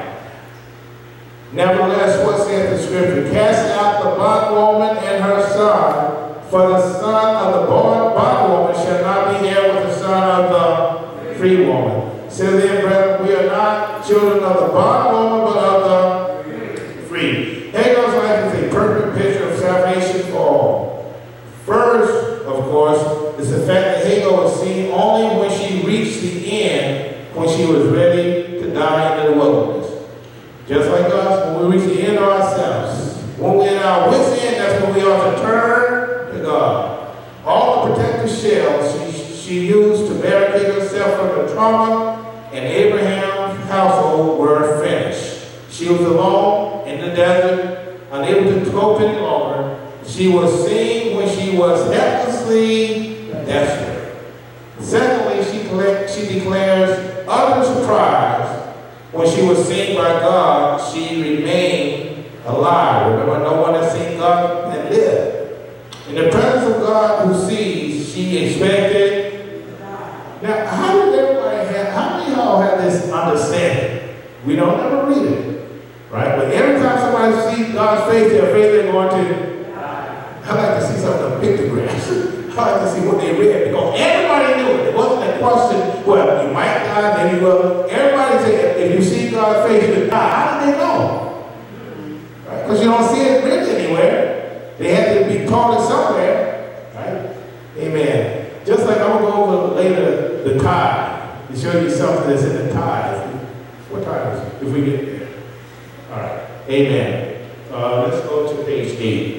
Nevertheless, what saith the scripture? Cast out the bondwoman and her son, for the son of the bondwoman shall not be heir with the son of the free woman. So then, brethren, we are not children of the bondwoman, but of the free. Hagar's life is a perfect picture of salvation for all. First, of course, is the fact that Hagar was seen only when she reached the end, when she was ready to die in the wilderness. Just like us, when we reach the end of ourselves, when we're in our wit's end, that's when we ought to turn to God. All the protective shells she used to barricade herself from the trauma in Abraham's household were finished. She was alone in the desert, unable to cope any longer. She was seen when she was helplessly desperate. Secondly, she declares utter surprise. When she was seen by God, she remained alive. Remember, no one has seen God and lived. In the presence of God who sees, she expected. Now, how many of y'all have this understanding? We don't ever read it, right? But every time somebody sees God's face, they're afraid they're going to. I like to see some of the pictographs. I like to see what they read, because everybody knew it. It wasn't a question, well, you might die, then you will. Everybody said, if you see God's face, you will die. How did they know? Right? Because you don't see it written anywhere. They had to be taught it somewhere. Right? Amen. Just like I'm going to go over later the tithe, to show you something that's in the tithe. What tithe is it? If we get there. All right. Amen. Let's go to page 8.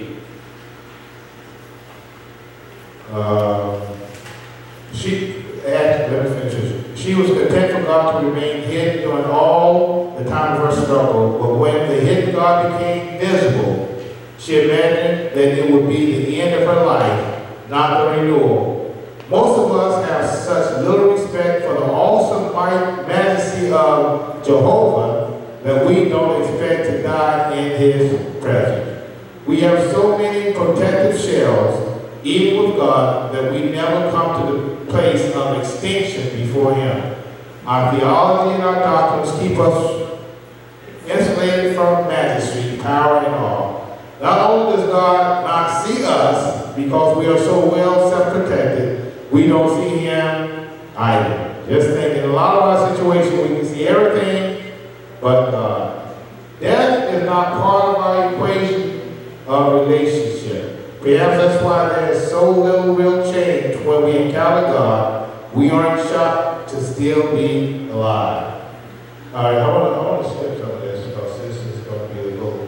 Let me finish this. She was content for God to remain hidden during all the time of her struggle, but when the hidden God became visible, she imagined that it would be the end of her life, not the renewal. Most of us have such little respect for the awesome majesty of Jehovah that we don't expect to die in his presence. We have so many protective shells, even with God, that we never come to the place of extinction before him. Our theology and our doctrines keep us insulated from majesty, power, and awe. Not only does God not see us because we are so well self-protected, we don't see him either. Just think, in a lot of our situations, we can see everything but God. Death is not part of our equation of relationship. Perhaps that's why there is so little real change when we encounter God. We aren't shocked to still be alive. All right, I want to skip some of this because this is going to be a little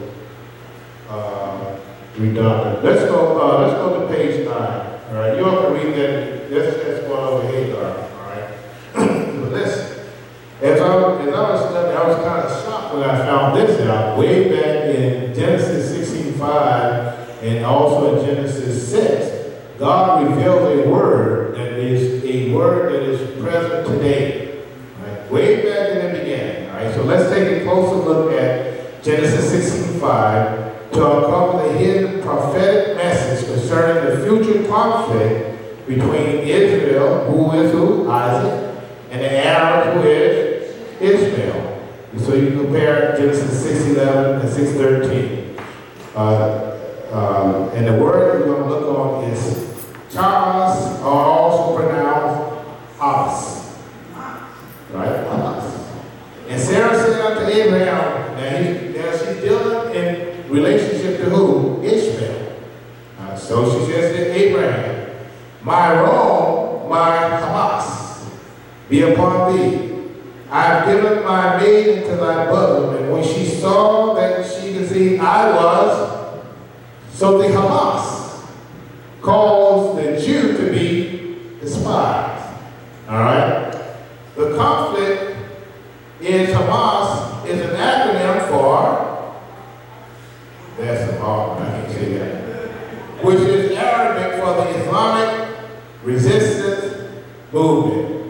redundant. Let's go to page 9. All right, you all can read that. Let's go over Hagar. All right, but listen. As I was studying, I was kind of shocked when I found this out way back in Genesis 16:5. And also in Genesis 6, God revealed a word that is present today. Right? Way back in the beginning. All right, so let's take a closer look at Genesis 16:5 to uncover the hidden prophetic message concerning the future conflict between Israel, who is who? Isaac, and the Arab, who is Ishmael. So you can compare Genesis 6:11 and 6:13. And the word we're going to look on is Thomas, or also pronounced Abbas. Right? Abbas. And Sarah said unto Abraham, now she's dealing in relationship to who? Ishmael. So she says to Abraham, my wrong, my Hamas, be upon thee. I have given my maid into thy bosom. And when she saw that she conceived, I was. So the Hamas calls the Jew to be despised. All right? The conflict is Hamas is an acronym for, that's a hard, I can't say that, which is Arabic for the Islamic Resistance Movement.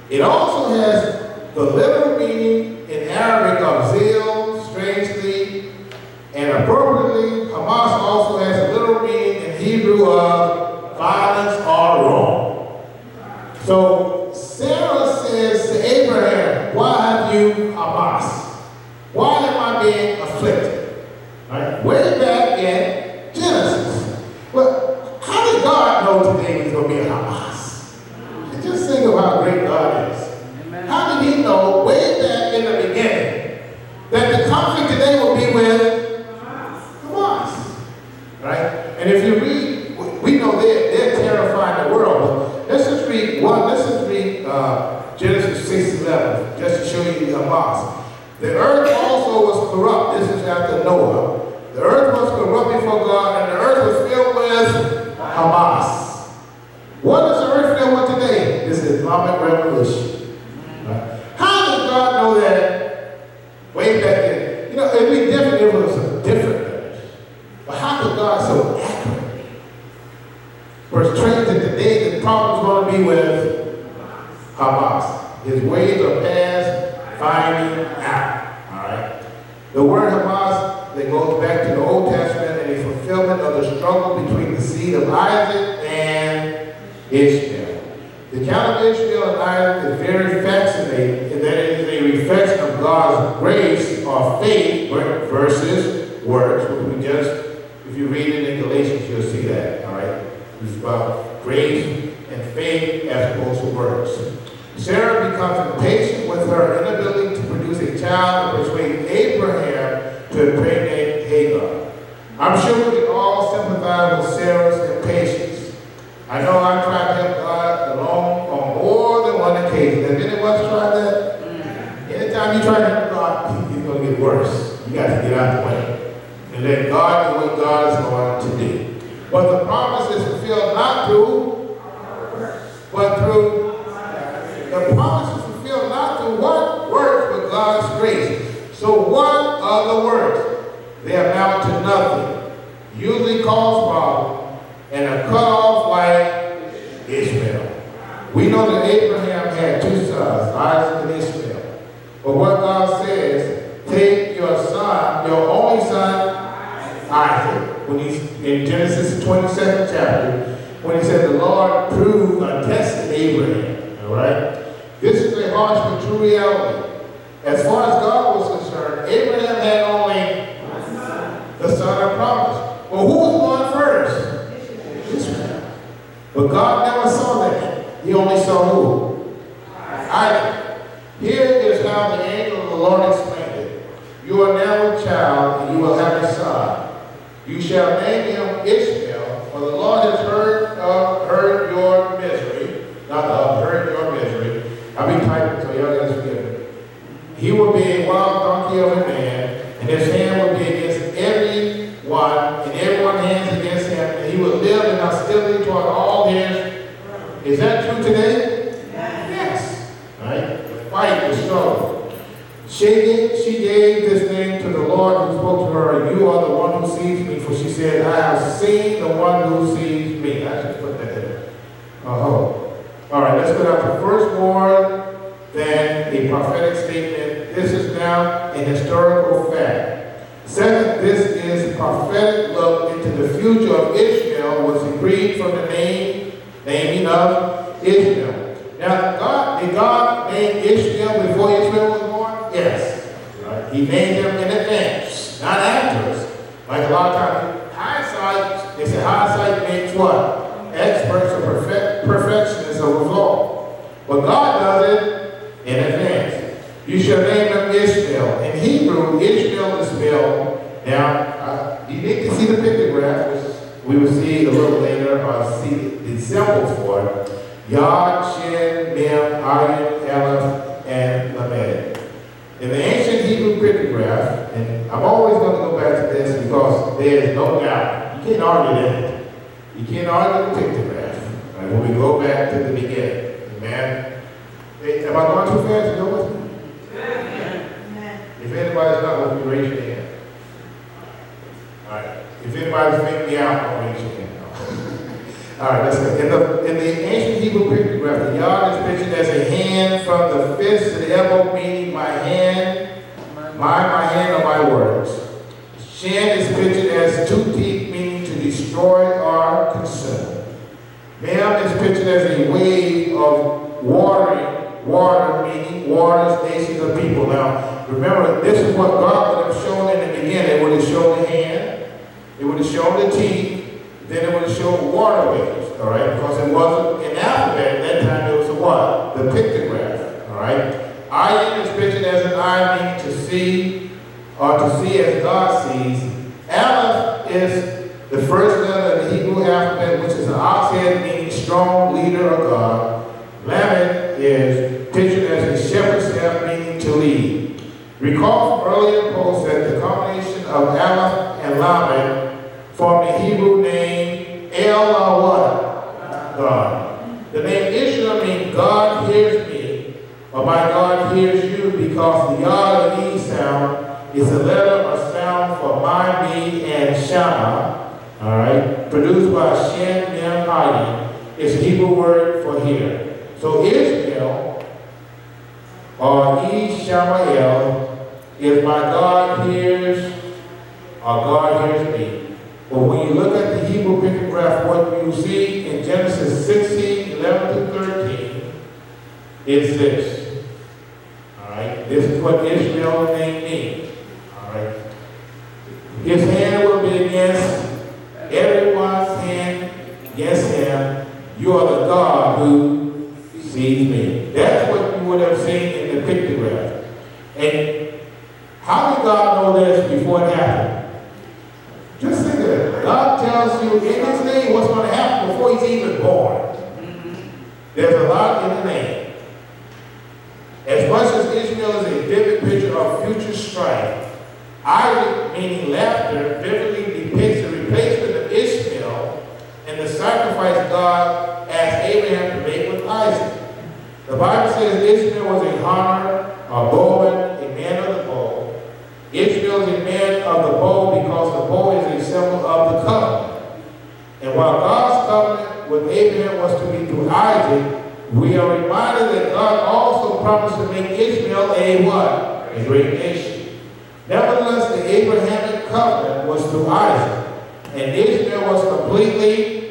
It also has the literal meaning in Arabic of zeal, strangely, and appropriately. Hamas also has a literal meaning in Hebrew of violence or wrong. So Sarah says to Abraham, why have you Hamas? Why am I being afflicted? Right? Way back in Genesis. Well, how did God know today was going to be a Hamas? And just think of how great God is. Amen. How did he know way back in the beginning that the conflict today will be with Hamas? Right? And if you read, we know they're terrifying the world. But let's just read Genesis 6:11, just to show you Hamas. The earth also was corrupt. This is after Noah. The earth was corrupt before God, and the earth was filled with Hamas. What is the earth filled with today? This Islamic revolution. Right? How did God know that way back then? You know, it'd be different if it was a different marriage. But how could God so accurately portray that today the problem is going to be with Hamas? His ways are past finding out. All right. The word Hamas that goes back to the Old Testament and a fulfillment of the struggle between the seed of Isaac and Ishmael. The account of Ishmael and Isaac is very fascinating in that it is a reflection of God's grace or faith versus works. We just, if you read it in Galatians, you'll see that. All right. It's about grace and faith as opposed to works. Sarah becomes impatient with her inability to produce a child and persuade Abraham to impregnate Hagar. I'm sure we can all sympathize with Sarah's impatience. I know I tried to help God along on more than one occasion. Has anyone tried that? Anytime you try to help God, it's going to get worse. You got to get out the way and let God do what God is going to do. But the promise is fulfilled not through, but through. The promise is fulfilled not through what works, but God's grace. So what are the works? They amount to nothing, usually cause problems, and are cut off like Ishmael. We know that Abraham had two sons, Isaac and Ishmael. But what God says, take your son, your only son, Isaac, when he's in Genesis 22nd chapter, when he said the Lord proved or tested Abraham. All right? This is a harsh but true reality. As far as God was concerned, Abraham had only the son of promise. Well, who was born first? Ishmael. But God never saw that. He only saw who? Isaac. Here is how the angel of the Lord explained it. You are now a child, and you will have a son. You shall name him Ishmael, for the Lord has heard your misery. Not heard your misery. I'll be typing so y'all guys forgive me. He will be a wild donkey of a man, and his hand will be against everyone, and everyone's hands against him, and he will live in hostility toward all his. Is that true today? Yes. Right? The fight, the struggle. She gave this name to the Lord who spoke to her, you are the one who sees me, for she said, I have seen the one who sees me. I should put that in. All right, let's go down to firstborn, then a prophetic statement. This is now an historical fact. Second, this is a prophetic look into the future of Ishmael, was agreed from the naming of Ishmael. Now, did God name Ishmael before Ishmael was born? Yes. Right? He named him in advance, not afterwards. Like a lot of times, hindsight, they say hindsight means what? Experts or perfectionists of the law. But God does it in advance. You shall name him Ishmael. In Hebrew, Ishmael is spelled. Now, you need to see the pictograph, which we will see a little later, or see the symbols for it. Yod, Shin, Mem, Ayin, Aleph, and Lamed. In the ancient Hebrew pictograph, and I'm always going to go back to this because there is no doubt. You can't argue that. You can't argue the pictograph. Right? When we go back to the beginning. Amen. Hey, am I going too fast? You know what's me? If anybody's not with me, raise your hand. All right. If anybody's making me out, raise your hand. All right, let's go. In the ancient Hebrew pictograph, the yod is pictured as a hand shin from the fist to the elbow, meaning my hand, my hand are my words. Shin is pictured as 2 teeth, meaning to destroy or consume. Mem is pictured as a wave of water, meaning waters, nations, of people. Now, remember, this is what God would have shown in the beginning. It would have shown the hand, it would have shown the teeth, then it would have shown waterways, all right? Because it wasn't an alphabet at that time, it was a what? The pictograph, all right? Ayin is pictured as an eye, meaning to see, or to see as God sees. Aleph is the first letter of the Hebrew alphabet, which is an ox head, meaning strong leader of God. Lamed is pictured as a shepherd's staff, meaning to lead. Recall from earlier posts that the combination of Aleph and Lamed form the Hebrew name El what? God. The name Israel means God hears me, or my God hears you, because the Yod and E sound is a letter or sound for my, me, and Shama, all right, produced by Shin, Mem, Ayin. It's a Hebrew word for hear. So Israel, or Ishmael, is my God hears, or God hears me. But when you look at the Hebrew pictograph, what you see in Genesis 16, 11 to 13 is this. All right, this is what Israel's name means. All right, his hand will be against everyone's hand against him. You are the God who sees me. That's what you would have seen in the pictograph. And how did God know this before it happened? Just think of it. God tells you in his name what's going to happen before he's even born. There's a lot in the name. As much as Ishmael is a vivid picture of future strife, Isaac, meaning laughter, vividly depicts the replacement of Ishmael and the sacrifice God asked Abraham to make with Isaac. The Bible says Ishmael was a hunter, a bowman, a man of the bow. Ishmael is a man of the bow because the bow is a symbol of the covenant. And while God's covenant with Abraham was to be through Isaac, we are reminded that God also promised to make Ishmael a what? A great nation. Nevertheless, the Abrahamic covenant was through Isaac, and Ishmael was completely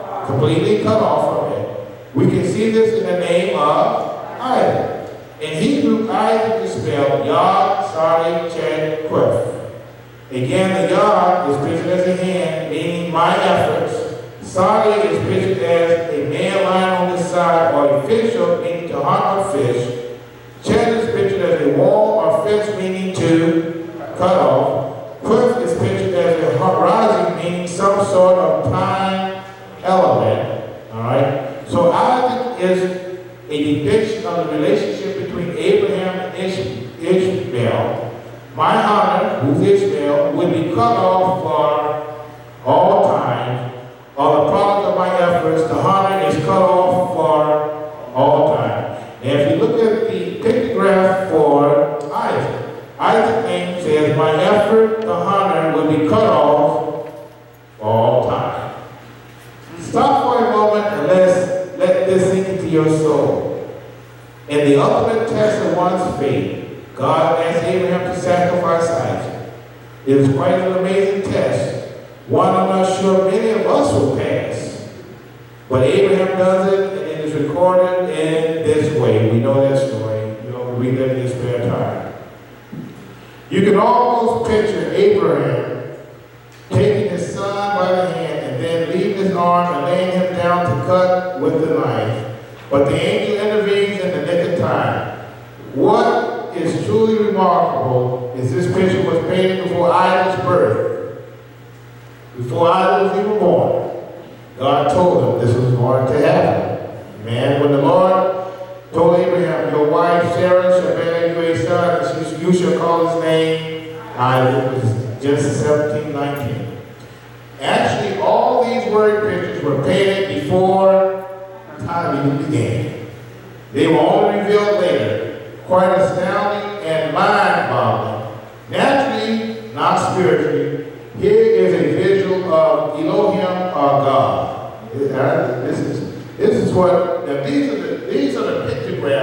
cut off from it. We can see this in the name of Isaac. In Hebrew, Isaac is spelled Yod, Sari, Ched, Quef. Again, the Yod is pictured as a hand, meaning my efforts. Sari is pictured as a man lying on his side, or a fisher, meaning to hunt or fish. Ched is pictured as a wall or fence, meaning to cut off. Quef is pictured as a rising, meaning some sort of time element. All right? So Isaac is a depiction of the relationship between Abraham and Ishmael. My hunter, who's Ishmael, would be cut off for all time, or the product of my efforts, the hunter is cut off for all time. And if you look at the pictograph for Isaac, Isaac's name says, my effort, the hunter, will be cut off for all time. Stop for a moment and let this sink into your soul. In the ultimate test of one's faith, God asked Abraham to sacrifice Isaac. It is quite an amazing test. One I'm not sure many of us will pass. But Abraham does it, and it is recorded in this way. We know that story. We don't read that in his spare time. You can almost picture Abraham taking his son by the hand and then leaving his arm and laying him down to cut with the knife. But the angel intervenes in the nick of time. What is truly remarkable is this picture was painted before Isaac's birth. Before Isaac was even born, God told him this was going to happen. Man, when the Lord told Abraham, your wife Sarah shall bear you a son, and you shall call his name Isaac. It was Genesis 17:19. Actually, all these word pictures were painted before time even began. They were only revealed later. Quite astounding and mind-boggling. Naturally, not spiritually, here is a visual of Elohim, or God. This is what. Now these are the pictographs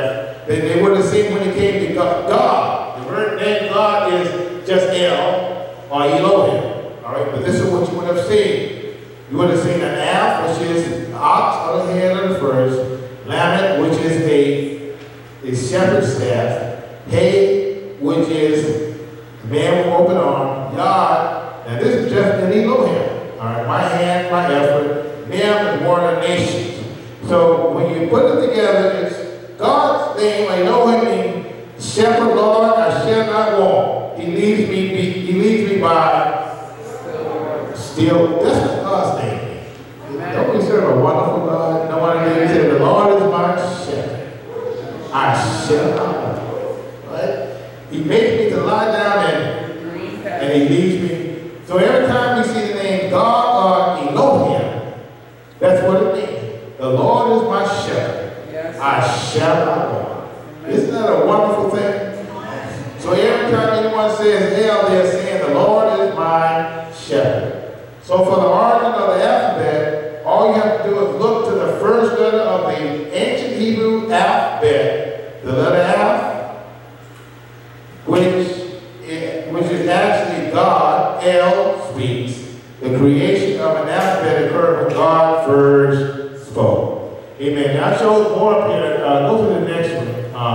They would have seen when it came to God. The word name God is just El or Elohim. All right, but this is what you would have seen. You would have seen an Aleph, which is the ox on the head of the first, Lamed, which is a shepherd's staff, Hay, which is a man with open arm, Yod, and this is just an Elohim. All right, my hand, my effort, Mem is more than nations. So when you put it together, it's God's name, Elohim, means shepherd, Lord, I shall not want. He leads me by still. That's what God's name is. Don't we serve a wonderful God? No one said, the Lord is my shepherd. I shall not want. Right? He makes me to lie down and he leads me. So every time we see the name God or Elohim, that's what it means. The Lord is my shepherd. Yes. I shall not want. Isn't that a wonderful thing? So every time anyone says hell, they're saying the Lord is my shepherd. So for the origin of the alphabet, all you have to do is look to the first letter of the ancient Hebrew alphabet, the letter Aleph, which is actually God. El speaks. The creation of an alphabet occurred when God first spoke. Amen. Now I showed more up here. Go to the next one.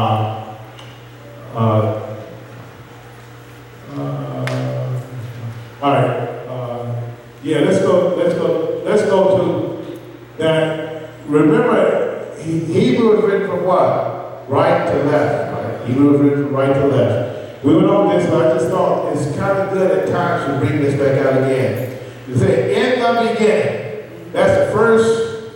All right. Yeah, let's go to that. Remember, Hebrew is written from what? Right to left. Right? Hebrew is written from right to left. We went over this, but I just thought it's kind of good at times to bring this back out again. You say, in the beginning. That's the first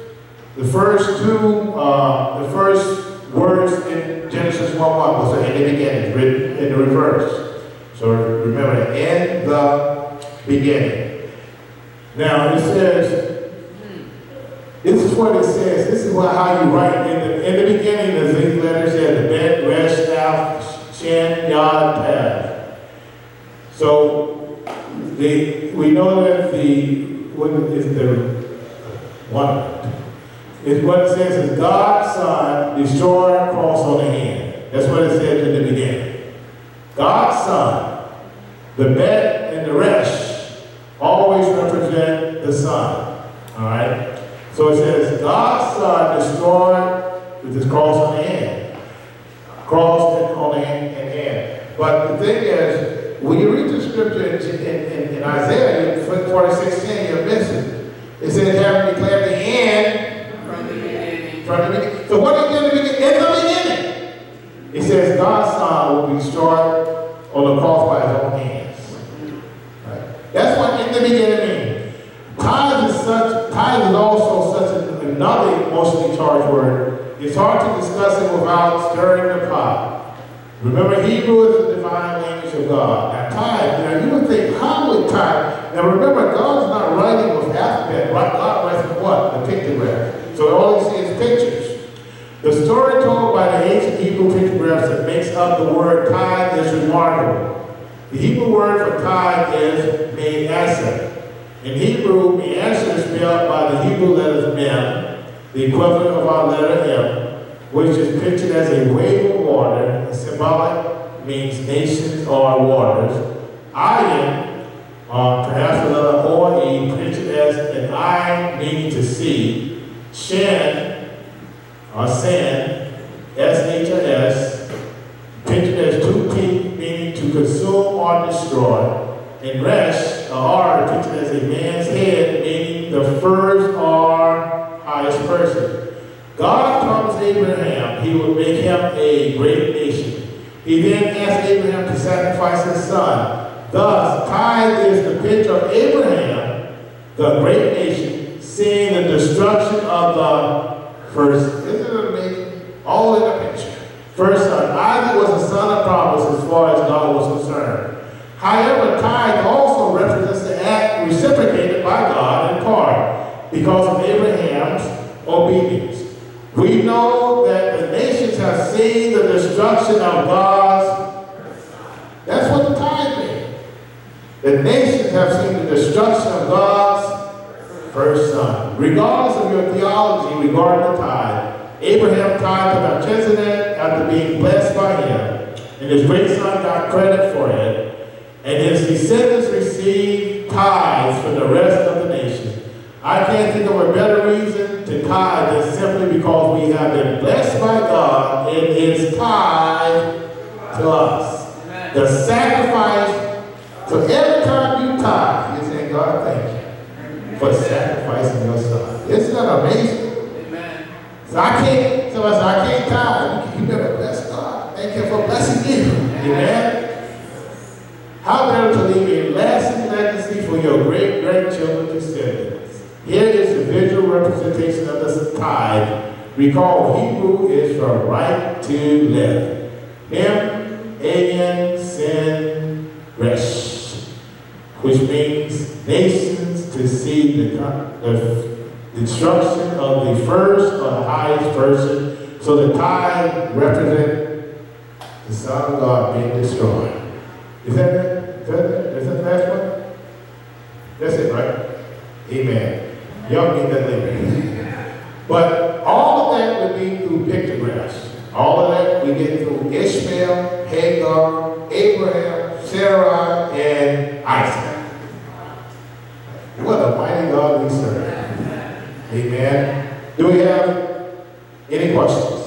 words in Genesis 1:1 was in the beginning, written in the reverse. So remember, in the beginning. Now it says, this is what it says. This is how you write in the beginning. There's these letters here: the Bet, Resh, Aleph, Shin, Yod, Tav. So we know that what it says is God's Son destroyed cross on the hand. That's what it says in the beginning. God's Son, the Bet and the Resh always represent the Son. All right. So it says God's Son destroyed with his cross on the hand. Cross on the hand. But the thing is, when you read the scripture in Isaiah 46:10, you'll miss it. It says, having declared the end from the beginning. So what is in the beginning? In the beginning. It says God's Son will be destroyed on the cross by his own hands. Right? That's what in the beginning means. Tithe is also such another emotionally charged word. It's hard to discuss it without stirring the pot. Remember, Hebrew is the divine language of God. Now, tithe, you would think, how would tithe? Now, remember, God is not writing with alphabet. God writes with what? The pictograph. So all you see is pictures. The story told by the ancient Hebrew pictographs that makes up the word tithe is remarkable. The Hebrew word for tithe is me'aseh. In Hebrew, me'aseh is spelled by the Hebrew letters mem, the equivalent of our letter M, which is pictured as a wave of water. Symbolic means nations or waters. Ayin, perhaps a letter O-E, pictured as an eye meaning to see. Shin, or sin, S-H-O-S, pictured as two teeth meaning to consume or destroy. And Resh, R, pictured as a man's head meaning the first or highest person. God promised Abraham he would make him a great nation. He then asked Abraham to sacrifice his son. Thus, tithe is the picture of Abraham, the great nation, seeing the destruction of the first. Isn't it amazing? All in the picture. First son. Isaac was the son of promise as far as God was concerned. However, tithe also represents the act reciprocated by God in part because of Abraham's obedience. We know that the nations have seen the destruction of God's. That's what the tithe means. The nations have seen the destruction of God's first son. Regardless of your theology regarding the tithe, Abraham tithed to Melchizedek after being blessed by him, and his great son got credit for it, and his descendants received tithes from the rest of the nation. I can't think of a better reason to tithe than simply because we have been blessed by God in his tithe to us. Amen. The sacrifice, so every time you tithe, you're saying, God, thank you for sacrificing your son. Isn't that amazing? Amen. So I can't tithe. You better bless God. Thank you for blessing you. Amen. How better to leave a lasting legacy for your great-grandchildren descendants. Here is the visual representation of the tithe. Recall, Hebrew is from right to left. Mem, Ayin, Sin, Resh, which means nations to see the destruction of the first or the highest person. So the tithe represents the Son of God being destroyed. Is that it? Is that the last one? That's it, right? Amen. Y'all get that later. But all of that would be through pictographs. All of that we get through Ishmael, Hagar, Abraham, Sarah, and Isaac. What a mighty God we serve. Amen. Do we have any questions?